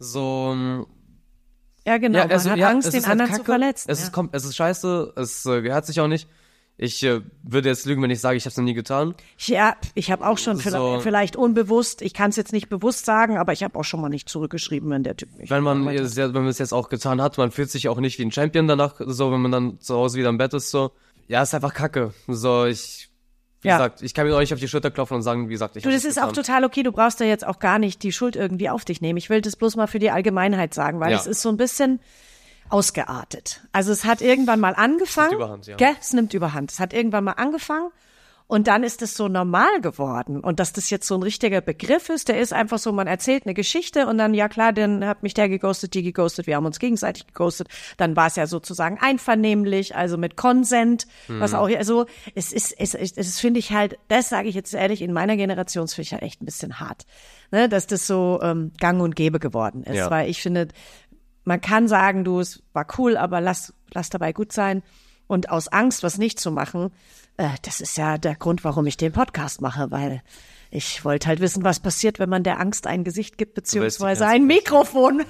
So. Ja, genau. Ja, also, man hat Angst, den anderen zu verletzen. Es ist scheiße, es gehört sich auch nicht. Ich würde jetzt lügen, wenn ich sage, ich habe es noch nie getan. Ja, ich habe auch schon vielleicht unbewusst, ich kann es jetzt nicht bewusst sagen, aber ich habe auch schon mal nicht zurückgeschrieben, wenn der Typ nicht. Wenn man es jetzt auch getan hat, man fühlt sich auch nicht wie ein Champion danach, so wenn man dann zu Hause wieder im Bett ist, so. Ja, ist einfach Kacke. So, wie gesagt, ich kann mir auch nicht auf die Schulter klopfen und sagen, wie gesagt, ich habe das ist getan. Auch total okay, du brauchst da jetzt auch gar nicht die Schuld irgendwie auf dich nehmen. Ich will das bloß mal für die Allgemeinheit sagen, weil es ist so ein bisschen ausgeartet. Also es hat irgendwann mal angefangen. Es nimmt Überhand. Es hat irgendwann mal angefangen und dann ist es so normal geworden. Und dass das jetzt so ein richtiger Begriff ist, der ist einfach so, man erzählt eine Geschichte und dann, ja klar, dann hat mich der geghostet, die geghostet, wir haben uns gegenseitig geghostet. Dann war es ja sozusagen einvernehmlich, also mit Consent, was auch, also es ist, finde ich halt, das sage ich jetzt ehrlich, in meiner Generationsfächer echt ein bisschen hart, ne, dass das so gang und gäbe geworden ist, weil ich finde, man kann sagen, es war cool, aber lass dabei gut sein. Und aus Angst, was nicht zu machen, das ist ja der Grund, warum ich den Podcast mache, weil ich wollte halt wissen, was passiert, wenn man der Angst ein Gesicht gibt, beziehungsweise ein Mikrofon.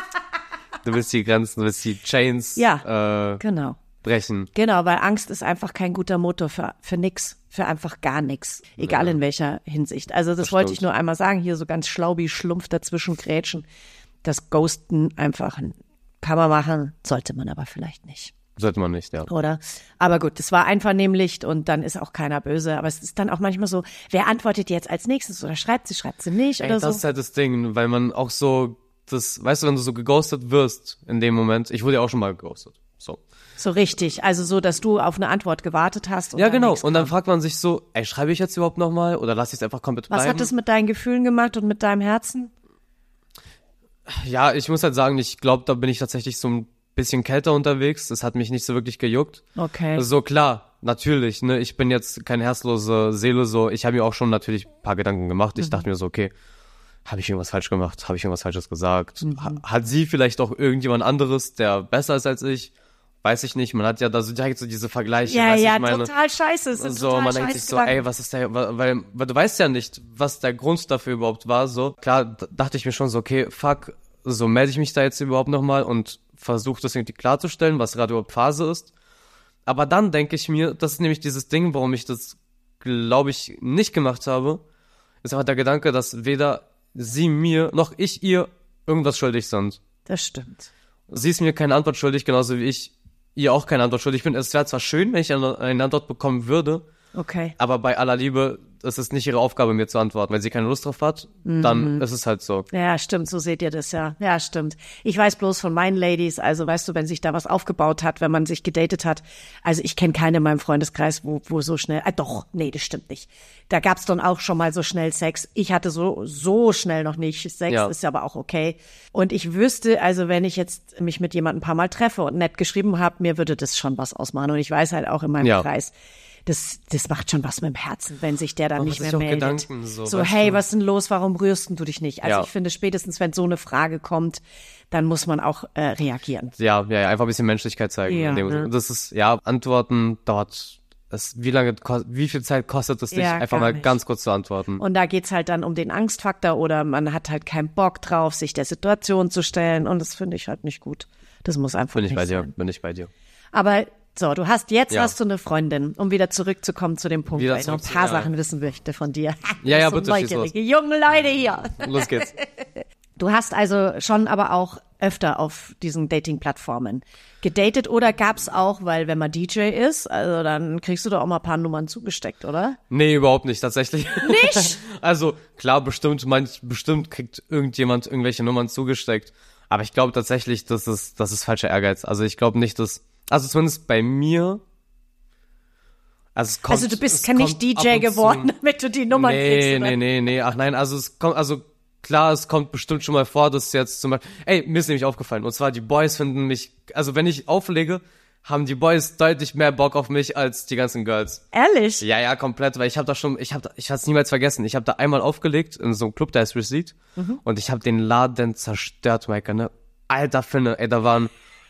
Du willst die Grenzen, du willst die Chains genau. brechen. Genau, weil Angst ist einfach kein guter Motor für nix, für einfach gar nix, egal in welcher Hinsicht. Also das wollte ich nur einmal sagen, hier so ganz schlau wie Schlumpf dazwischen grätschen. Das Ghosten einfach kann man machen, sollte man aber vielleicht nicht. Sollte man nicht, ja. Oder? Aber gut, es war einvernehmlich und dann ist auch keiner böse. Aber es ist dann auch manchmal so, wer antwortet jetzt als nächstes oder schreibt sie nicht oder so. Das ist halt das Ding, weil man auch so, weißt du, wenn du so geghostet wirst in dem Moment, ich wurde ja auch schon mal geghostet, so. So richtig, also so, dass du auf eine Antwort gewartet hast. Und ja, genau. Und dann fragt man sich so, schreibe ich jetzt überhaupt nochmal oder lasse ich es einfach komplett bleiben? Was hat das mit deinen Gefühlen gemacht und mit deinem Herzen? Ja, ich muss halt sagen, ich glaube, da bin ich tatsächlich so ein bisschen kälter unterwegs. Das hat mich nicht so wirklich gejuckt. Okay. So klar, natürlich, ne, ich bin jetzt keine herzlose Seele, so, ich habe mir auch schon natürlich ein paar Gedanken gemacht. Ich dachte mir so, okay, habe ich irgendwas falsch gemacht? Habe ich irgendwas Falsches gesagt? Hat sie vielleicht auch irgendjemand anderes, der besser ist als ich? Weiß ich nicht. Man hat ja da so direkt so diese Vergleiche. Ja, ich meine, total scheiße. Es ist so, total man denkt sich so, was ist weil du weißt ja nicht, was der Grund dafür überhaupt war, so. Klar, dachte ich mir schon so, okay, fuck, so melde ich mich da jetzt überhaupt nochmal und versuche das irgendwie klarzustellen, was gerade überhaupt Phase ist. Aber dann denke ich mir, das ist nämlich dieses Ding, warum ich das, glaube ich, nicht gemacht habe, ist einfach der Gedanke, dass weder sie mir noch ich ihr irgendwas schuldig sind. Das stimmt. Sie ist mir keine Antwort schuldig, genauso wie ich ihr auch keine Antwort schuldig bin. Es wäre zwar schön, wenn ich eine Antwort bekommen würde, okay, aber bei aller Liebe, es ist nicht ihre Aufgabe, mir zu antworten. Wenn sie keine Lust drauf hat, dann ist es halt so. Ja, stimmt, so seht ihr das ja. Ja, stimmt. Ich weiß bloß von meinen Ladies, also weißt du, wenn sich da was aufgebaut hat, wenn man sich gedatet hat, also ich kenne keine in meinem Freundeskreis, wo so schnell, das stimmt nicht. Da gab's dann auch schon mal so schnell Sex. Ich hatte so schnell noch nicht Sex, ist aber auch okay. Und ich wüsste, also wenn ich jetzt mich mit jemandem ein paar Mal treffe und nett geschrieben habe, mir würde das schon was ausmachen. Und ich weiß halt auch in meinem Kreis, das macht schon was mit dem Herzen, wenn sich der dann nicht mehr meldet. Gedanken, so hey, was ist denn los, warum rührst du dich nicht? Also ich finde, spätestens wenn so eine Frage kommt, dann muss man auch reagieren. Ja, einfach ein bisschen Menschlichkeit zeigen. Ja, Das ist, Antworten dauert wie viel Zeit kostet es dich, einfach mal ganz kurz zu antworten? Und da geht's halt dann um den Angstfaktor oder man hat halt keinen Bock drauf, sich der Situation zu stellen und das finde ich halt nicht gut. Das muss einfach nicht sein. Bin ich bei dir. Aber so, hast du eine Freundin, um wieder zurückzukommen zu dem Punkt, weil ich noch ein paar Sachen wissen möchte von dir. Ja, so bitte, schieß los. Junge Leute hier. Los geht's. Du hast also schon aber auch öfter auf diesen Dating-Plattformen gedatet oder gab's auch, weil wenn man DJ ist, also dann kriegst du doch auch mal ein paar Nummern zugesteckt, oder? Nee, überhaupt nicht, tatsächlich. Nicht? Also, klar, bestimmt kriegt irgendjemand irgendwelche Nummern zugesteckt. Aber ich glaube tatsächlich, das ist falscher Ehrgeiz. Also ich glaube nicht, also zumindest bei mir. Also du bist nicht DJ geworden, damit du die Nummern kriegst. Nee. Ach nein, klar, es kommt bestimmt schon mal vor, dass jetzt zum Beispiel, mir ist nämlich aufgefallen, und zwar die Boys finden mich, also wenn ich auflege, haben die Boys deutlich mehr Bock auf mich als die ganzen Girls. Ehrlich? Ja, komplett, weil ich hatte es niemals vergessen, ich habe da einmal aufgelegt in so einem Club, da ist Receipt, und ich habe den Laden zerstört, Maike, ne? Alter Finne, da waren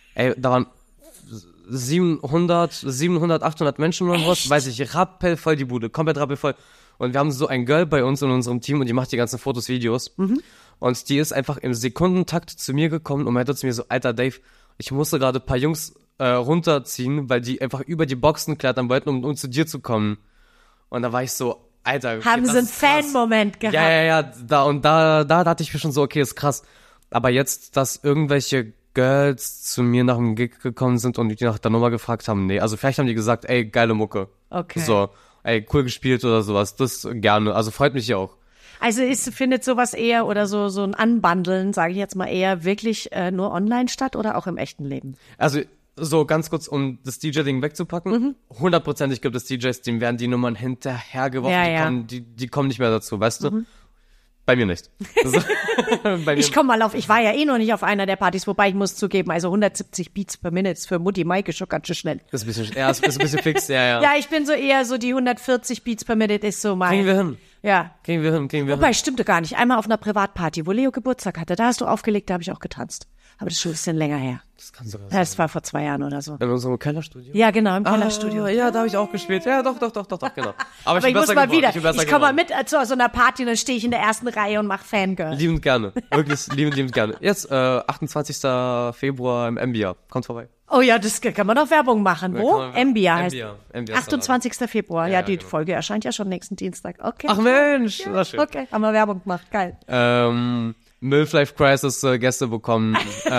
700, 800 Menschen oder was, weiß ich, rappelvoll die Bude, komplett rappelvoll. Und wir haben so ein Girl bei uns in unserem Team und die macht die ganzen Fotos, Videos. Und die ist einfach im Sekundentakt zu mir gekommen und meinte zu mir so, Alter Dave, ich musste gerade ein paar Jungs runterziehen, weil die einfach über die Boxen klettern wollten, um zu dir zu kommen. Und da war ich so, Alter. Okay, haben sie einen Fan-Moment gehabt. Ja, da dachte ich mir schon so, okay, ist krass. Aber jetzt, dass irgendwelche Girls zu mir nach dem Gig gekommen sind und die nach der Nummer gefragt haben, nee, also vielleicht haben die gesagt, ey, geile Mucke. Okay. So. Ey, cool gespielt oder sowas, das gerne, also freut mich ja auch. Also findet sowas eher oder so ein Unbundeln, sage ich jetzt mal eher, wirklich nur online statt oder auch im echten Leben? Also so ganz kurz, um das DJ-Ding wegzupacken, 100%ig gibt es DJs, denen werden die Nummern hinterhergeworfen, die kommen nicht mehr dazu, weißt du? Bei mir nicht. Also, ich war ja noch nicht auf einer der Partys, wobei ich muss zugeben, also 170 Beats per Minute ist für Mutti Maike schon ganz schön schnell. Das ist ein bisschen fix, ja. Ja, ich bin so eher so die 140 Beats per Minute ist so mein. Kriegen wir hin. Ja. Kriegen wir hin. Wobei, stimmte gar nicht. Einmal auf einer Privatparty, wo Leo Geburtstag hatte, da hast du aufgelegt, da habe ich auch getanzt. Aber das ist schon ein bisschen länger her. Das kann sogar sein. Das war vor 2 Jahren oder so. In unserem Kellerstudio? Ja, genau, im Kellerstudio. Ja, da habe ich auch gespielt. Ja, doch, genau. Aber ich muss mal wieder. Ich komme mal mit zu so einer Party und dann stehe ich in der ersten Reihe und mache Fangirl. Liebend gerne. Wirklich liebend gerne. Jetzt, 28. Februar im MBA. Kommt vorbei. Oh ja, das kann man doch Werbung machen. Wo? MBA heißt. MBA 28. Februar. Ja, die Folge erscheint ja schon nächsten Dienstag. Okay. Ach Mensch, ja, schön. Okay, haben wir Werbung gemacht. Geil. Midlife Crisis Gäste bekommen,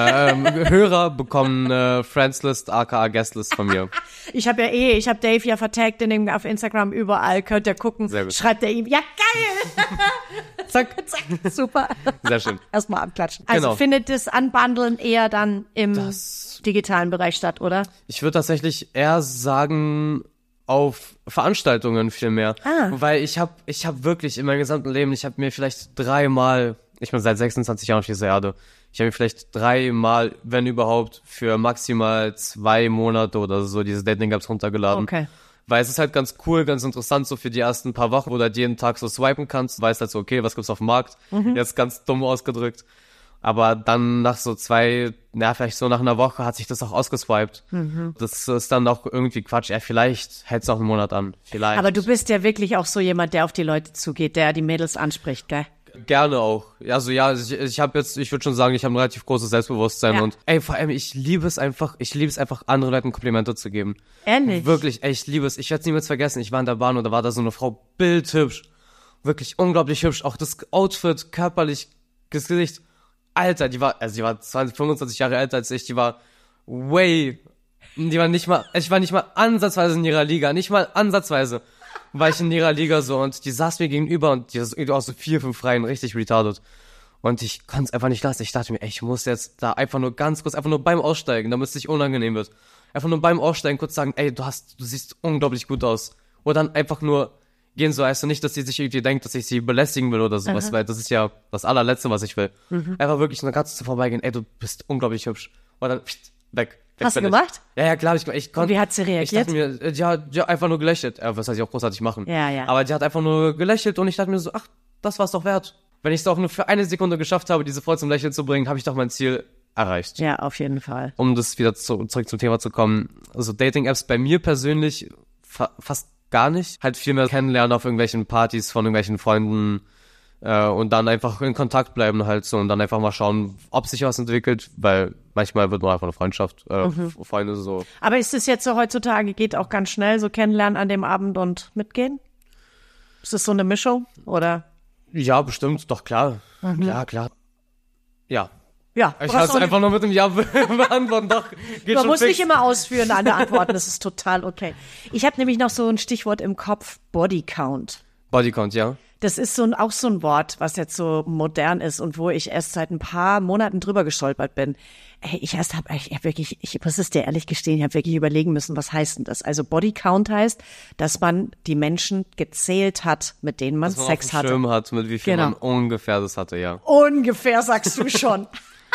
Hörer bekommen Friendslist aka Guestlist von mir. Ich habe Dave ja vertaggt auf Instagram überall, könnt ihr gucken. Sehr gut. Schreibt er ihm, ja geil! Zack, super. Sehr schön. Erstmal abklatschen. Also findet das Unbundeln eher dann im digitalen Bereich statt, oder? Ich würde tatsächlich eher sagen, auf Veranstaltungen viel mehr. Weil ich hab wirklich in meinem gesamten Leben, ich habe mir vielleicht 3-mal, ich bin seit 26 Jahren auf dieser Erde, ich habe mir vielleicht 3-mal, wenn überhaupt, für maximal 2 Monate oder so diese Dating-Apps runtergeladen. Okay. Weil es ist halt ganz cool, ganz interessant, so für die ersten paar Wochen, wo du halt jeden Tag so swipen kannst, weißt halt so, okay, was gibt's auf dem Markt? Jetzt ganz dumm ausgedrückt. Aber dann nach so vielleicht so nach einer Woche hat sich das auch ausgeswiped. Das ist dann auch irgendwie Quatsch. Ja, vielleicht hält es auch einen Monat an. Vielleicht. Aber du bist ja wirklich auch so jemand, der auf die Leute zugeht, der die Mädels anspricht, gell? Gerne auch. Also ja, ich würde schon sagen, ich habe ein relativ großes Selbstbewusstsein und vor allem, ich liebe es einfach, anderen Leuten Komplimente zu geben. Ehrlich? Wirklich, ich liebe es. Ich werde es niemals vergessen. Ich war in der Bahn und da war da so eine Frau, bildhübsch. Wirklich unglaublich hübsch. Auch das Outfit, körperlich, das Gesicht. Alter, die war 25 Jahre älter als ich, ich war nicht mal ansatzweise in ihrer Liga, war ich in ihrer Liga so und die saß mir gegenüber und die ist aus so 4-5 Reihen richtig retarded. Und ich konnte es einfach nicht lassen. Ich dachte mir, ich muss jetzt da einfach nur ganz kurz, einfach nur beim Aussteigen, damit es nicht unangenehm wird. Einfach nur beim Aussteigen kurz sagen, du siehst unglaublich gut aus. Oder dann einfach nur gehen so, heißt nicht, dass sie sich irgendwie denkt, dass ich sie belästigen will oder sowas, weil das ist ja das allerletzte, was ich will. Einfach wirklich nur ganz zu vorbeigehen, du bist unglaublich hübsch. Und dann, weg. Hast du gemacht? Ja, klar, ich konnte. Und wie hat sie reagiert? Ich dachte mir, die hat einfach nur gelächelt. Was heißt ich auch großartig machen. Ja. Aber die hat einfach nur gelächelt und ich dachte mir so, ach, das war's doch wert. Wenn ich es auch nur für eine Sekunde geschafft habe, diese Frau zum Lächeln zu bringen, habe ich doch mein Ziel erreicht. Ja, auf jeden Fall. Um das wieder zurück zum Thema zu kommen. Also Dating-Apps bei mir persönlich fast gar nicht. Halt viel mehr kennenlernen auf irgendwelchen Partys von irgendwelchen Freunden und dann einfach in Kontakt bleiben halt so und dann einfach mal schauen, ob sich was entwickelt, weil manchmal wird man einfach eine Freundschaft, Freunde so. Aber ist es jetzt so heutzutage, geht auch ganz schnell so kennenlernen an dem Abend und mitgehen? Ist das so eine Mischung, oder? Ja, bestimmt, doch klar. Ja, klar. Ja. Ja. Ich kann es einfach nur mit dem Ja beantworten, doch. Geht Man muss fix. nicht immer ausführen, alle antworten, das ist total okay. Ich habe nämlich noch so ein Stichwort im Kopf, Bodycount. Bodycount, ja. Das ist auch so ein Wort, was jetzt so modern ist und wo ich erst seit ein paar Monaten drüber gestolpert bin. Hey, ich muss es dir ehrlich gestehen, ich habe wirklich überlegen müssen, was heißt denn das? Also Bodycount heißt, dass man die Menschen gezählt hat, mit denen man Sex hatte. Schirm hat, mit wie viel man ungefähr das hatte, ja. Ungefähr, sagst du schon.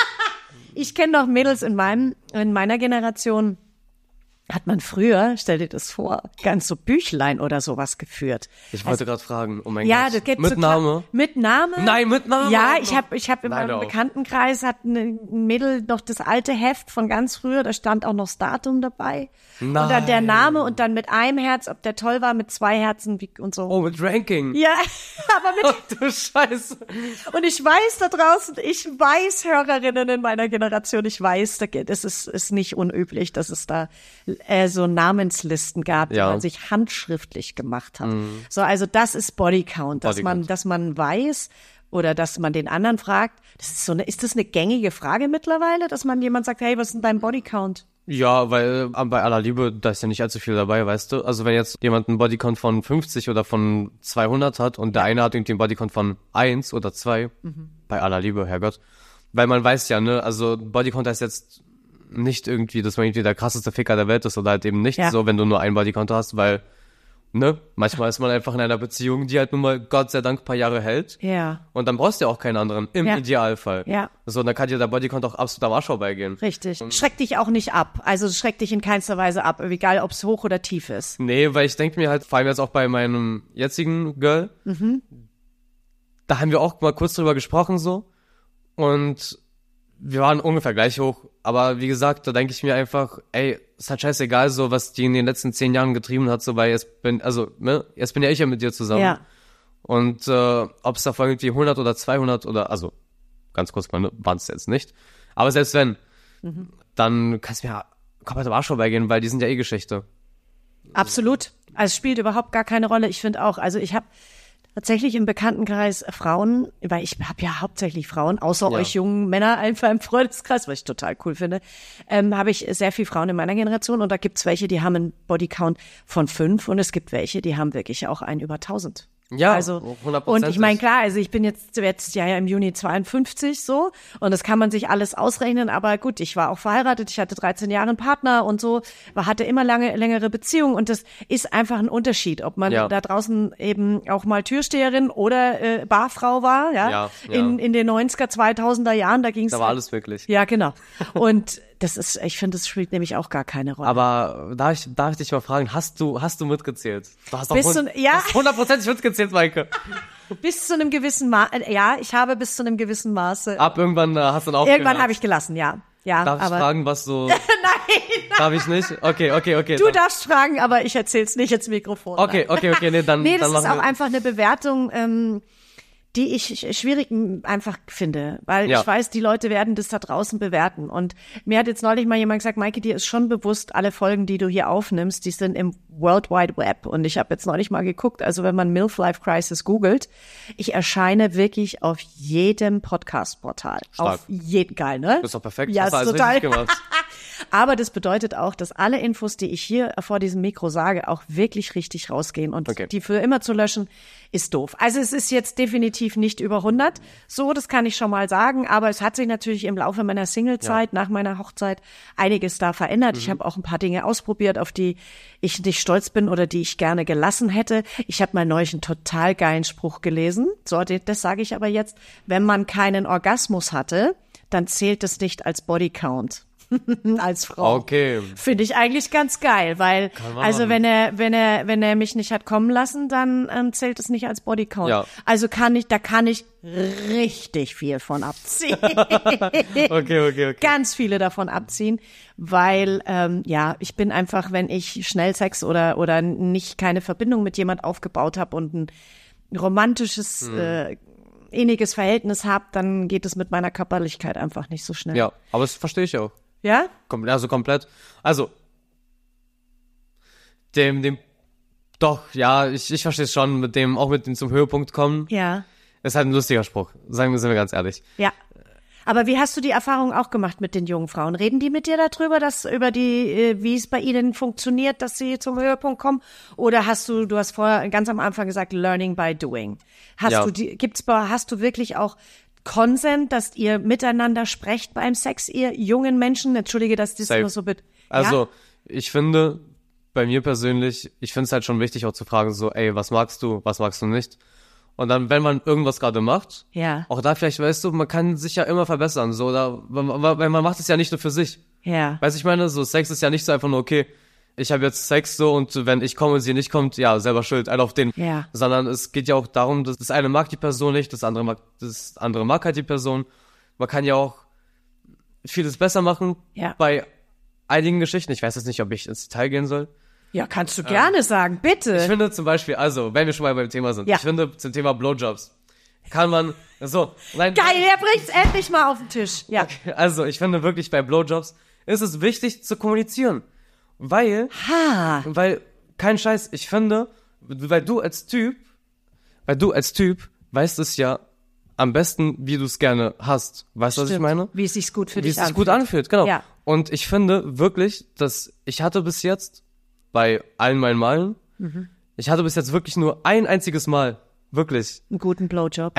Ich kenne doch Mädels in meiner Generation, hat man früher, stell dir das vor, ganz so Büchlein oder sowas geführt. Ich wollte gerade fragen, oh mein Ja, Gott. das gibt mit Name? Mit Name? Nein, mit Name? Ja, ich hab in Nein, meinem auch. Bekanntenkreis hat ein Mädel noch das alte Heft von ganz früher, da stand auch noch das Datum dabei. Nein. Und dann der Name und dann mit einem Herz, ob der toll war, mit 2 Herzen und so. Oh, mit Ranking. Ja, aber mit Ach du Scheiße. Und ich weiß da draußen, Hörerinnen in meiner Generation, ich weiß, das ist nicht unüblich, dass es da so Namenslisten gab, die man sich handschriftlich gemacht hat. So, also das ist Bodycount, dass man weiß oder dass man den anderen fragt. Ist das eine gängige Frage mittlerweile, dass man jemand sagt, hey, was ist denn dein Bodycount? Ja, weil bei aller Liebe, da ist ja nicht allzu viel dabei, weißt du? Also wenn jetzt jemand einen Bodycount von 50 oder von 200 hat und der eine hat irgendwie einen Bodycount von 1 oder 2, bei aller Liebe, Herrgott. Weil man weiß ja, ne, also Bodycount heißt jetzt nicht irgendwie, dass man irgendwie der krasseste Ficker der Welt ist oder halt eben nicht so, wenn du nur einen Bodycount hast, weil, ne, manchmal ist man einfach in einer Beziehung, die halt nun mal Gott sei Dank ein paar Jahre hält. Ja. Und dann brauchst du ja auch keinen anderen, im Idealfall. Ja. So, dann kann dir der Bodycount auch absolut am Arsch vorbeigehen. Richtig. Schreck dich auch nicht ab. Also schreck dich in keinster Weise ab, egal ob es hoch oder tief ist. Nee, weil ich denke mir halt, vor allem jetzt auch bei meinem jetzigen Girl, da haben wir auch mal kurz drüber gesprochen so und wir waren ungefähr gleich hoch, aber wie gesagt, da denke ich mir einfach, ey, ist halt scheißegal so, was die in den letzten 10 Jahren getrieben hat, so, weil jetzt bin ja ich ja mit dir zusammen. Ja. Und ob es davon irgendwie 100 oder 200 oder, also ganz kurz, waren es jetzt nicht, aber selbst wenn, dann kannst du mir komplett am Arsch vorbeigehen, weil die sind ja eh Geschichte. Absolut. Also es spielt überhaupt gar keine Rolle. Ich finde auch, also ich habe tatsächlich im Bekanntenkreis Frauen, weil ich habe ja hauptsächlich Frauen, außer euch jungen Männer einfach im Freundeskreis, was ich total cool finde, habe ich sehr viele Frauen in meiner Generation und da gibt's welche, die haben einen Bodycount von 5 und es gibt welche, die haben wirklich auch einen über 1000. Ja, also 100%. Und ich meine, klar, also ich bin jetzt ja im Juni 52 so und das kann man sich alles ausrechnen, aber gut, ich war auch verheiratet, ich hatte 13 Jahre einen Partner und so, hatte immer längere Beziehungen und das ist einfach ein Unterschied, ob man da draußen eben auch mal Türsteherin oder Barfrau war, in den 90er, 2000er Jahren, da ging's. Da war alles möglich. Ja, genau. Und ich finde, das spielt nämlich auch gar keine Rolle. Aber darf ich dich mal fragen, hast du mitgezählt? Du hast doch 100% mitgezählt, Maike. Bis zu einem gewissen ich habe bis zu einem gewissen Maße. Ab irgendwann hast du dann aufgehört. Irgendwann habe ich gelassen, ja. Darf ich fragen, was so... Nein. Darf ich nicht? Okay. Du darfst fragen, aber ich erzähl's nicht ins Mikrofon. Okay, nee, dann das dann ist auch einfach eine Bewertung, die ich schwierig einfach finde, weil ich weiß, die Leute werden das da draußen bewerten. Und mir hat jetzt neulich mal jemand gesagt, Maike, dir ist schon bewusst, alle Folgen, die du hier aufnimmst, die sind im World Wide Web. Und ich habe jetzt neulich mal geguckt, also wenn man MILF Life Crisis googelt, ich erscheine wirklich auf jedem Podcast-Portal. Stark. Auf jeden, geil, ne? Das ist doch perfekt. Ja, hast du alles total. richtig gemacht. Aber das bedeutet auch, dass alle Infos, die ich hier vor diesem Mikro sage, auch wirklich richtig rausgehen. Und die für immer zu löschen, ist doof. Also es ist jetzt definitiv nicht über 100. So, das kann ich schon mal sagen. Aber es hat sich natürlich im Laufe meiner Singlezeit, nach meiner Hochzeit, einiges da verändert. Ich habe auch ein paar Dinge ausprobiert, auf die ich nicht stolz bin oder die ich gerne gelassen hätte. Ich habe mal neulich einen total geilen Spruch gelesen. So, das sage ich aber jetzt. Wenn man keinen Orgasmus hatte, dann zählt es nicht als Bodycount. als Frau. Okay. Finde ich eigentlich ganz geil, weil, also wenn er mich nicht hat kommen lassen, dann zählt es nicht als Bodycount. Ja. Also kann ich richtig viel von abziehen. Okay. Ganz viele davon abziehen, weil, ich bin einfach, wenn ich schnell Sex oder nicht keine Verbindung mit jemand aufgebaut habe und ein romantisches, inniges Verhältnis habe, dann geht es mit meiner Körperlichkeit einfach nicht so schnell. Ja, aber das verstehe ich auch. Ja? Also komplett. Also, doch, ja, ich verstehe es schon, auch mit dem zum Höhepunkt kommen. Ja. Ist halt ein lustiger Spruch, sind wir ganz ehrlich. Ja. Aber wie hast du die Erfahrung auch gemacht mit den jungen Frauen? Reden die mit dir darüber, wie es bei ihnen funktioniert, dass sie zum Höhepunkt kommen? Oder hast du vorher ganz am Anfang gesagt, learning by doing. Hast du wirklich auch Consent, dass ihr miteinander sprecht beim Sex, ihr jungen Menschen? Entschuldige, dass das nur so wird. Also, ich finde, bei mir persönlich, ich finde es halt schon wichtig auch zu fragen, so, ey, was magst du nicht? Und dann, wenn man irgendwas gerade macht, auch da vielleicht, weißt du, man kann sich ja immer verbessern, so, weil man macht es ja nicht nur für sich. Ja. Weißt du, ich meine, so Sex ist ja nicht so einfach nur, okay, ich habe jetzt Sex so und wenn ich komme und sie nicht kommt, ja, selber schuld, einer auf den. Ja. Sondern es geht ja auch darum, dass das eine mag die Person nicht, das andere mag halt die Person. Man kann ja auch vieles besser machen bei einigen Geschichten. Ich weiß jetzt nicht, ob ich ins Detail gehen soll. Ja, kannst du gerne sagen, bitte. Ich finde zum Beispiel, also, wenn wir schon mal beim Thema sind, ich finde zum Thema Blowjobs kann man, nein. Geil, er bringt's endlich mal auf den Tisch. Ja. Okay, also, ich finde wirklich bei Blowjobs ist es wichtig zu kommunizieren. Weil, kein Scheiß, ich finde, weil du als Typ weißt es ja am besten, wie du es gerne hast. Weißt du, was ich meine? Wie es sich gut für dich anfühlt. Wie es sich gut anfühlt, genau. Ja. Und ich finde wirklich, dass ich hatte bis jetzt bei allen meinen Malen, ich hatte bis jetzt wirklich nur ein einziges Mal, wirklich. Einen guten Blowjob.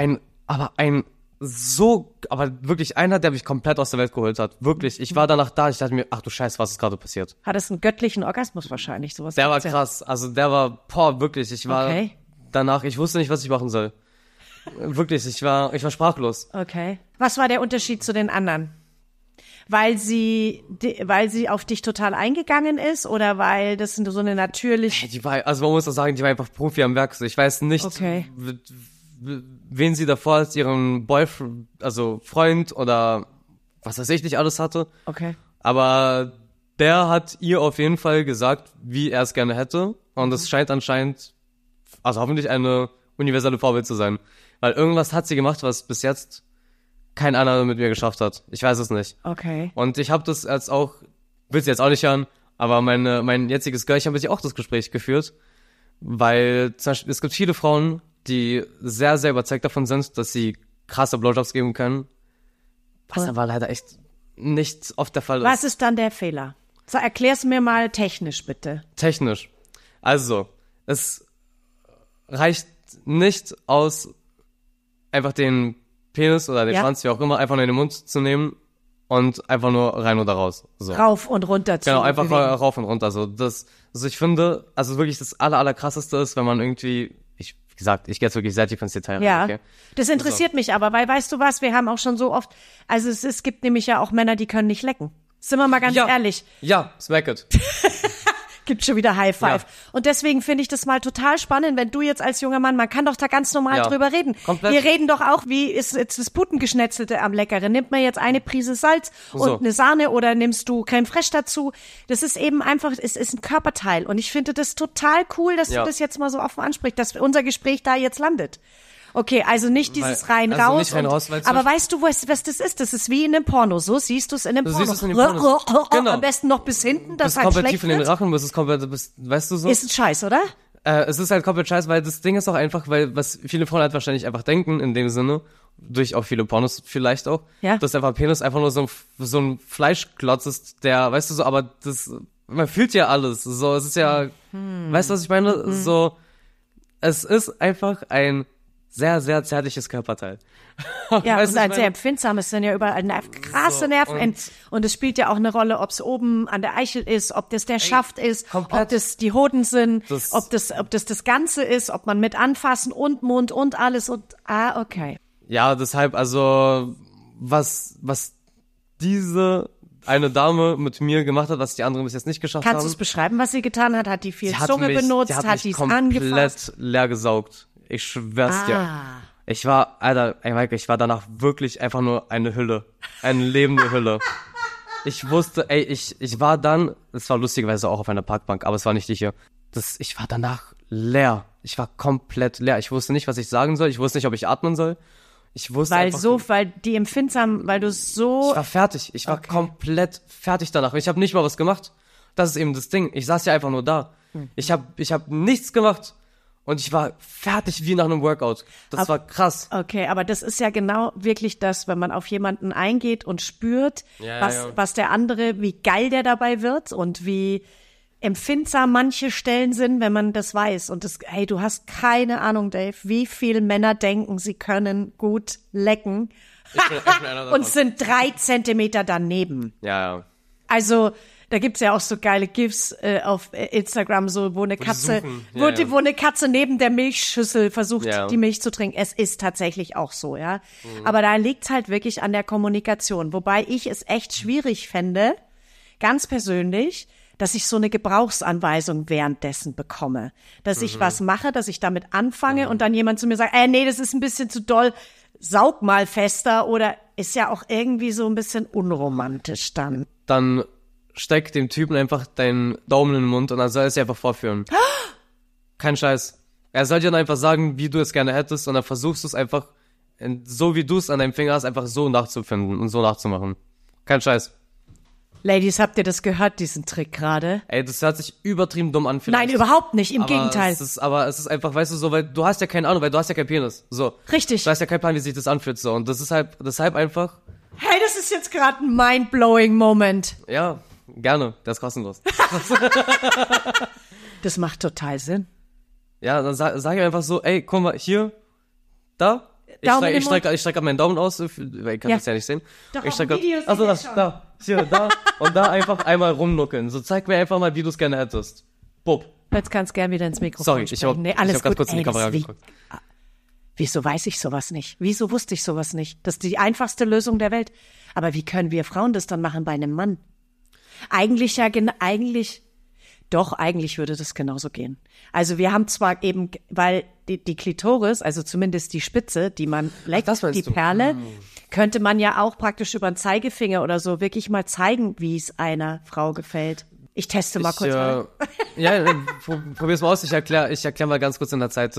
Aber wirklich einer, der mich komplett aus der Welt geholt hat. Wirklich. Ich war danach da, ich dachte mir, ach du Scheiße, was ist gerade passiert? Hat es einen göttlichen Orgasmus wahrscheinlich, sowas? Der war krass. Also der war, wirklich. Ich war danach, ich wusste nicht, was ich machen soll. Wirklich, ich war sprachlos. Okay. Was war der Unterschied zu den anderen? Weil sie auf dich total eingegangen ist oder weil das so eine natürliche... Man muss auch sagen, die war einfach Profi am Werk. Ich weiß nicht, wen sie davor als ihren Boyfriend, also Freund oder was weiß ich nicht alles hatte. Okay. Aber der hat ihr auf jeden Fall gesagt, wie er es gerne hätte. Und es scheint anscheinend, also hoffentlich eine universelle Vorbild zu sein. Weil irgendwas hat sie gemacht, was bis jetzt kein anderer mit mir geschafft hat. Ich weiß es nicht. Okay. Und ich habe das will sie jetzt auch nicht hören, aber mein jetziges Girl, ich habe mit ihr auch das Gespräch geführt, weil zum Beispiel, es gibt viele Frauen, die sehr, sehr überzeugt davon sind, dass sie krasse Blowjobs geben können, was aber leider echt nicht oft der Fall ist. Was ist dann der Fehler? So, erklär's mir mal technisch, bitte. Technisch. Also, es reicht nicht aus, einfach den Penis oder den Schwanz, wie auch immer, einfach nur in den Mund zu nehmen und einfach nur rein oder raus. So. Rauf und runter zu Genau, einfach bewegen. Rauf und runter. Also ich finde, also wirklich das allerkrasseste ist, wenn man irgendwie, wie gesagt, ich gehe jetzt wirklich sehr tief ins Detail rein. Ja, okay? Das interessiert mich aber, weil weißt du was, wir haben auch schon so oft, also es gibt nämlich ja auch Männer, die können nicht lecken. Sind wir mal ganz ehrlich. Ja, smack it. Gibt schon wieder High Five. Ja. Und deswegen finde ich das mal total spannend, wenn du jetzt als junger Mann, man kann doch da ganz normal drüber reden. Komplett. Wir reden doch auch, wie ist jetzt das Putengeschnetzelte am Leckeren? Nimmt man jetzt eine Prise Salz und eine Sahne oder nimmst du Creme Fraiche dazu? Das ist eben einfach, es ist ein Körperteil. Und ich finde das total cool, dass du das jetzt mal so offen ansprichst, dass unser Gespräch da jetzt landet. Okay, also nicht dieses rein-raus. Nicht rein raus, aber weißt du, was das ist? Das ist wie in einem Porno. So siehst du es in einem Porno. Siehst in den Pornos. Genau. Am besten noch bis hinten, das halt komplett schlecht tief in den Rachen, weißt du so? Ist ein Scheiß, oder? Es ist halt komplett scheiß, weil das Ding ist auch einfach, weil was viele Frauen halt wahrscheinlich einfach denken, in dem Sinne, durch auch viele Pornos vielleicht auch, dass einfach Penis einfach nur so ein Fleischklotz ist, der, weißt du so, aber man fühlt ja alles. So, es ist ja, weißt du, was ich meine? So, es ist einfach ein sehr, sehr zärtliches Körperteil. Ja, und ein sehr empfindsames, sind ja überall krasse Nerven. Und es spielt ja auch eine Rolle, ob es oben an der Eichel ist, ob das der Schaft ist, komplett. ob das die Hoden sind, ob das Ganze ist, ob man mit anfassen und Mund und alles und, okay. Ja, deshalb, also, was diese eine Dame mit mir gemacht hat, was die anderen bis jetzt nicht geschafft haben. Kannst du es beschreiben, was sie getan hat? Hat die viel Zunge benutzt? Hat die es angefasst? Komplett leer gesaugt. Ich schwör's dir. Ich war, Alter, ey Mike, ich war danach wirklich einfach nur eine Hülle. Eine lebende Hülle. Ich wusste, ey, ich war dann, es war lustigerweise auch auf einer Parkbank, aber es war nicht die hier. Ich war danach leer. Ich war komplett leer. Ich wusste nicht, was ich sagen soll. Ich wusste nicht, ob ich atmen soll. Ich wusste weil du so... Ich war fertig. Ich war komplett fertig danach. Ich habe nicht mal was gemacht. Das ist eben das Ding. Ich saß ja einfach nur da. Ich hab nichts gemacht. Und ich war fertig wie nach einem Workout. Das war krass. Okay, aber das ist ja genau wirklich das, wenn man auf jemanden eingeht und spürt, was der andere, wie geil der dabei wird und wie empfindsam manche Stellen sind, wenn man das weiß. Und hey, du hast keine Ahnung, Dave, wie viele Männer denken, sie können gut lecken ich bin einer davon. Und sind 3 Zentimeter daneben. Ja. Also, da gibt's ja auch so geile GIFs auf Instagram, so wo eine Katze, wo eine Katze neben der Milchschüssel versucht, die Milch zu trinken. Es ist tatsächlich auch so, ja. Aber da liegt's halt wirklich an der Kommunikation. Wobei ich es echt schwierig fände, ganz persönlich, dass ich so eine Gebrauchsanweisung währenddessen bekomme. Dass ich was mache, dass ich damit anfange und dann jemand zu mir sagt, nee, das ist ein bisschen zu doll, saug mal fester, oder ist ja auch irgendwie so ein bisschen unromantisch dann. Dann steck dem Typen einfach deinen Daumen in den Mund und dann soll er es dir einfach vorführen. Kein Scheiß. Er soll dir dann einfach sagen, wie du es gerne hättest, und dann versuchst du es einfach, so wie du es an deinem Finger hast, einfach so nachzufinden und so nachzumachen. Kein Scheiß. Ladies, habt ihr das gehört, diesen Trick gerade? Ey, das hört sich übertrieben dumm an vielleicht. Nein, überhaupt nicht, im Gegenteil. Es ist einfach, weißt du, so, weil du hast ja keine Ahnung, weil du hast ja keinen Penis. So. Richtig. Du hast ja keinen Plan, wie sich das anfühlt, so. Und das ist halt, deshalb einfach. Hey, das ist jetzt gerade ein mind-blowing Moment. Ja, gerne. Der ist kostenlos. Das macht total Sinn. Ja, dann sag ich einfach so, ey, guck mal, hier, da. Ich streck grad meinen Daumen aus, weil ich kann das ja nicht sehen. Doch, ich strecke da, hier, da und da einfach einmal rumnuckeln. So, zeig mir einfach mal, wie du es gerne hättest. Bub. Jetzt kannst gern wieder ins Mikrofon Sorry, ich hab ganz kurz in die Kamera geguckt. Wieso weiß ich sowas nicht? Wieso wusste ich sowas nicht? Das ist die einfachste Lösung der Welt. Aber wie können wir Frauen das dann machen bei einem Mann? Eigentlich würde das genauso gehen. Also wir haben zwar eben, weil die Klitoris, also zumindest die Spitze, die man leckt, die Perle, könnte man ja auch praktisch über den Zeigefinger oder so wirklich mal zeigen, wie es einer Frau gefällt. Ich teste mal kurz. Probier's mal aus. Ich erklär mal ganz kurz in der Zeit,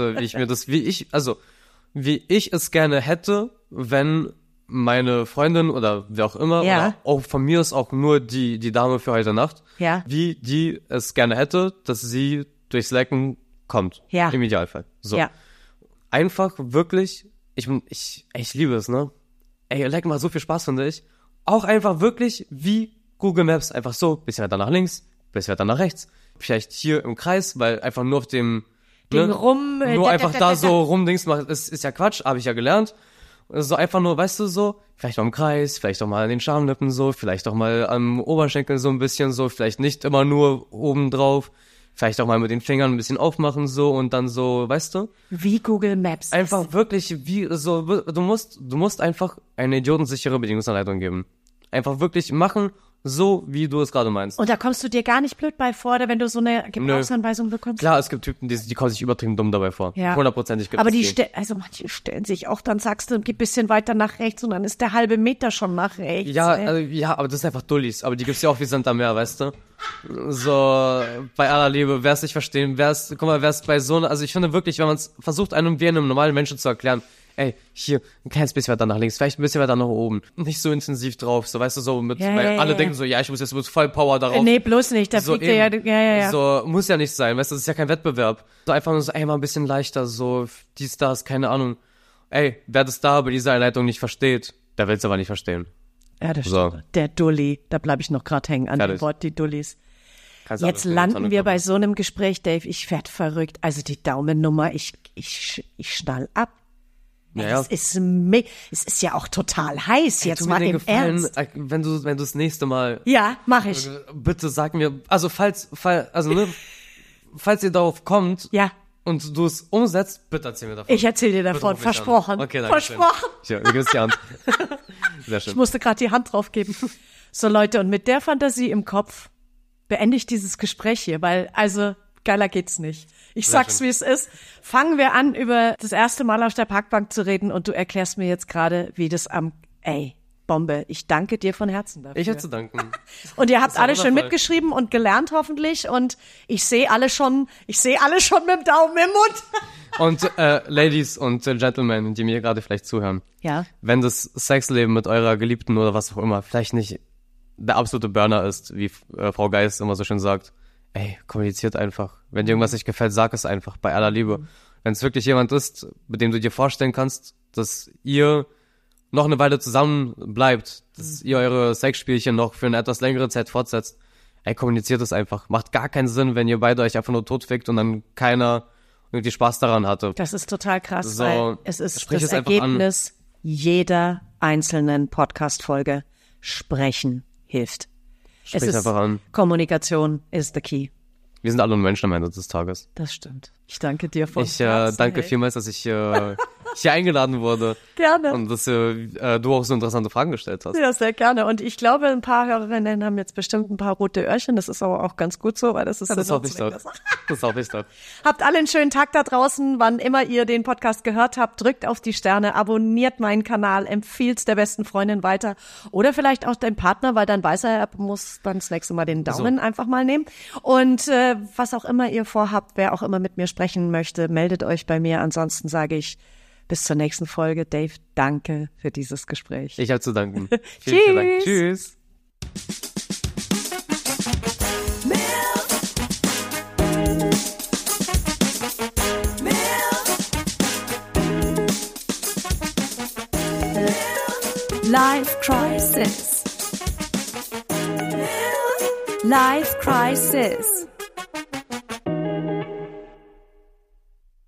wie ich es gerne hätte, wenn meine Freundin oder wer auch immer, oder auch von mir ist auch nur die Dame für heute Nacht, wie die es gerne hätte, dass sie durchs Lecken kommt. Ja. Im Idealfall. So. Ja. Einfach wirklich, ich liebe es, ne? Ey, Lecken macht so viel Spaß, finde ich. Auch einfach wirklich wie Google Maps, einfach so, bisschen weiter nach links, bisschen weiter nach rechts. Vielleicht hier im Kreis, weil einfach nur auf dem nur einfach da so rumdings macht, ist ja Quatsch, habe ich ja gelernt. So einfach nur, weißt du, so, vielleicht auch im Kreis, vielleicht auch mal an den Schamlippen so, vielleicht auch mal am Oberschenkel so ein bisschen so, vielleicht nicht immer nur oben drauf, vielleicht auch mal mit den Fingern ein bisschen aufmachen so und dann so, weißt du? Wie Google Maps. Einfach wirklich, wie so, du musst einfach eine idiotensichere Bedienungsanleitung geben. Einfach wirklich machen, so wie du es gerade meinst. Und da kommst du dir gar nicht blöd bei vor, wenn du so eine Gebrauchsanweisung bekommst? Klar, es gibt Typen, die kommen sich übertrieben dumm dabei vor. Ja. 100% gibt aber also manche stellen sich auch, dann sagst du, geh ein bisschen weiter nach rechts und dann ist der halbe Meter schon nach rechts. Ja, aber das ist einfach Dullis. Aber die gibt's ja auch wie Sand am Meer, weißt du? So, bei aller Liebe, wer es nicht verstehen, wer es bei so einer, also ich finde wirklich, wenn man es versucht, einem normalen Menschen zu erklären, ey, hier, ein kleines bisschen weiter nach links, vielleicht ein bisschen weiter nach oben. Nicht so intensiv drauf, so, weißt du, so mit, weil alle denken so, ich muss jetzt mit voll Power darauf. Nee, bloß nicht, da so fliegt ja. So, muss ja nicht sein, weißt du, das ist ja kein Wettbewerb. So einfach nur so, ey, mal ein bisschen leichter, so, dies, das, keine Ahnung. Ey, wer das da bei dieser Einleitung nicht versteht, der will's aber nicht verstehen. Ja, das stimmt. Der Dulli, da bleib ich noch gerade hängen an dem Wort, die Dullis. Jetzt landen wir bei so einem Gespräch, Dave, ich werd verrückt. Also die Daumennummer, ich schnall ab. Ja. Es ist ja auch total heiß, jetzt mal im Ernst. Wenn du das nächste Mal. Ja, mach ich. Bitte sag mir, also falls ihr darauf kommt. Ja. Und du es umsetzt, bitte erzähl mir davon. Ich erzähl dir davon, versprochen. Okay, danke. Versprochen. Ja, du gibst die Hand. Sehr schön. Ich musste gerade die Hand drauf geben. So Leute, und mit der Fantasie im Kopf beende ich dieses Gespräch hier, weil also geiler geht's nicht. Ich sag's, wie es ist. Fangen wir an, über das erste Mal auf der Parkbank zu reden und du erklärst mir jetzt gerade, wie das Bombe. Ich danke dir von Herzen dafür. Ich hätte zu danken. Und ihr habt alle schön mitgeschrieben und gelernt hoffentlich und ich sehe alle schon mit dem Daumen im Mund. Und Ladies und Gentlemen, die mir gerade vielleicht zuhören. Ja. Wenn das Sexleben mit eurer Geliebten oder was auch immer vielleicht nicht der absolute Burner ist, wie Frau Geist immer so schön sagt, kommuniziert einfach. Wenn dir irgendwas nicht gefällt, sag es einfach, bei aller Liebe. Wenn es wirklich jemand ist, mit dem du dir vorstellen kannst, dass ihr noch eine Weile zusammen bleibt, dass ihr eure Sexspielchen noch für eine etwas längere Zeit fortsetzt, kommuniziert es einfach. Macht gar keinen Sinn, wenn ihr beide euch einfach nur totfickt und dann keiner irgendwie Spaß daran hatte. Das ist total krass, so, weil es ist das Ergebnis jeder einzelnen Podcast-Folge. Sprechen hilft. Sprich einfach an. Kommunikation is the key. Wir sind alle nur Menschen am Ende des Tages. Das stimmt. Ich danke dir von Herzen. Ich danke vielmals, dass ich hier eingeladen wurde. Gerne. Und dass du auch so interessante Fragen gestellt hast. Ja, sehr gerne. Und ich glaube, ein paar Hörerinnen haben jetzt bestimmt ein paar rote Öhrchen. Das ist aber auch ganz gut so, weil das ist das hoffe ich doch. Das hoffe ich doch. Habt alle einen schönen Tag da draußen. Wann immer ihr den Podcast gehört habt, drückt auf die Sterne, abonniert meinen Kanal, empfiehlt der besten Freundin weiter. Oder vielleicht auch dein Partner, weil dann weiß er muss dann das nächste Mal den Daumen einfach mal nehmen. Und was auch immer ihr vorhabt, wer auch immer mit mir sprechen möchte, meldet euch bei mir. Ansonsten sage ich bis zur nächsten Folge. Dave, danke für dieses Gespräch. Ich habe zu danken. Vielen Dank. Tschüss. Life Crisis. Life Crisis.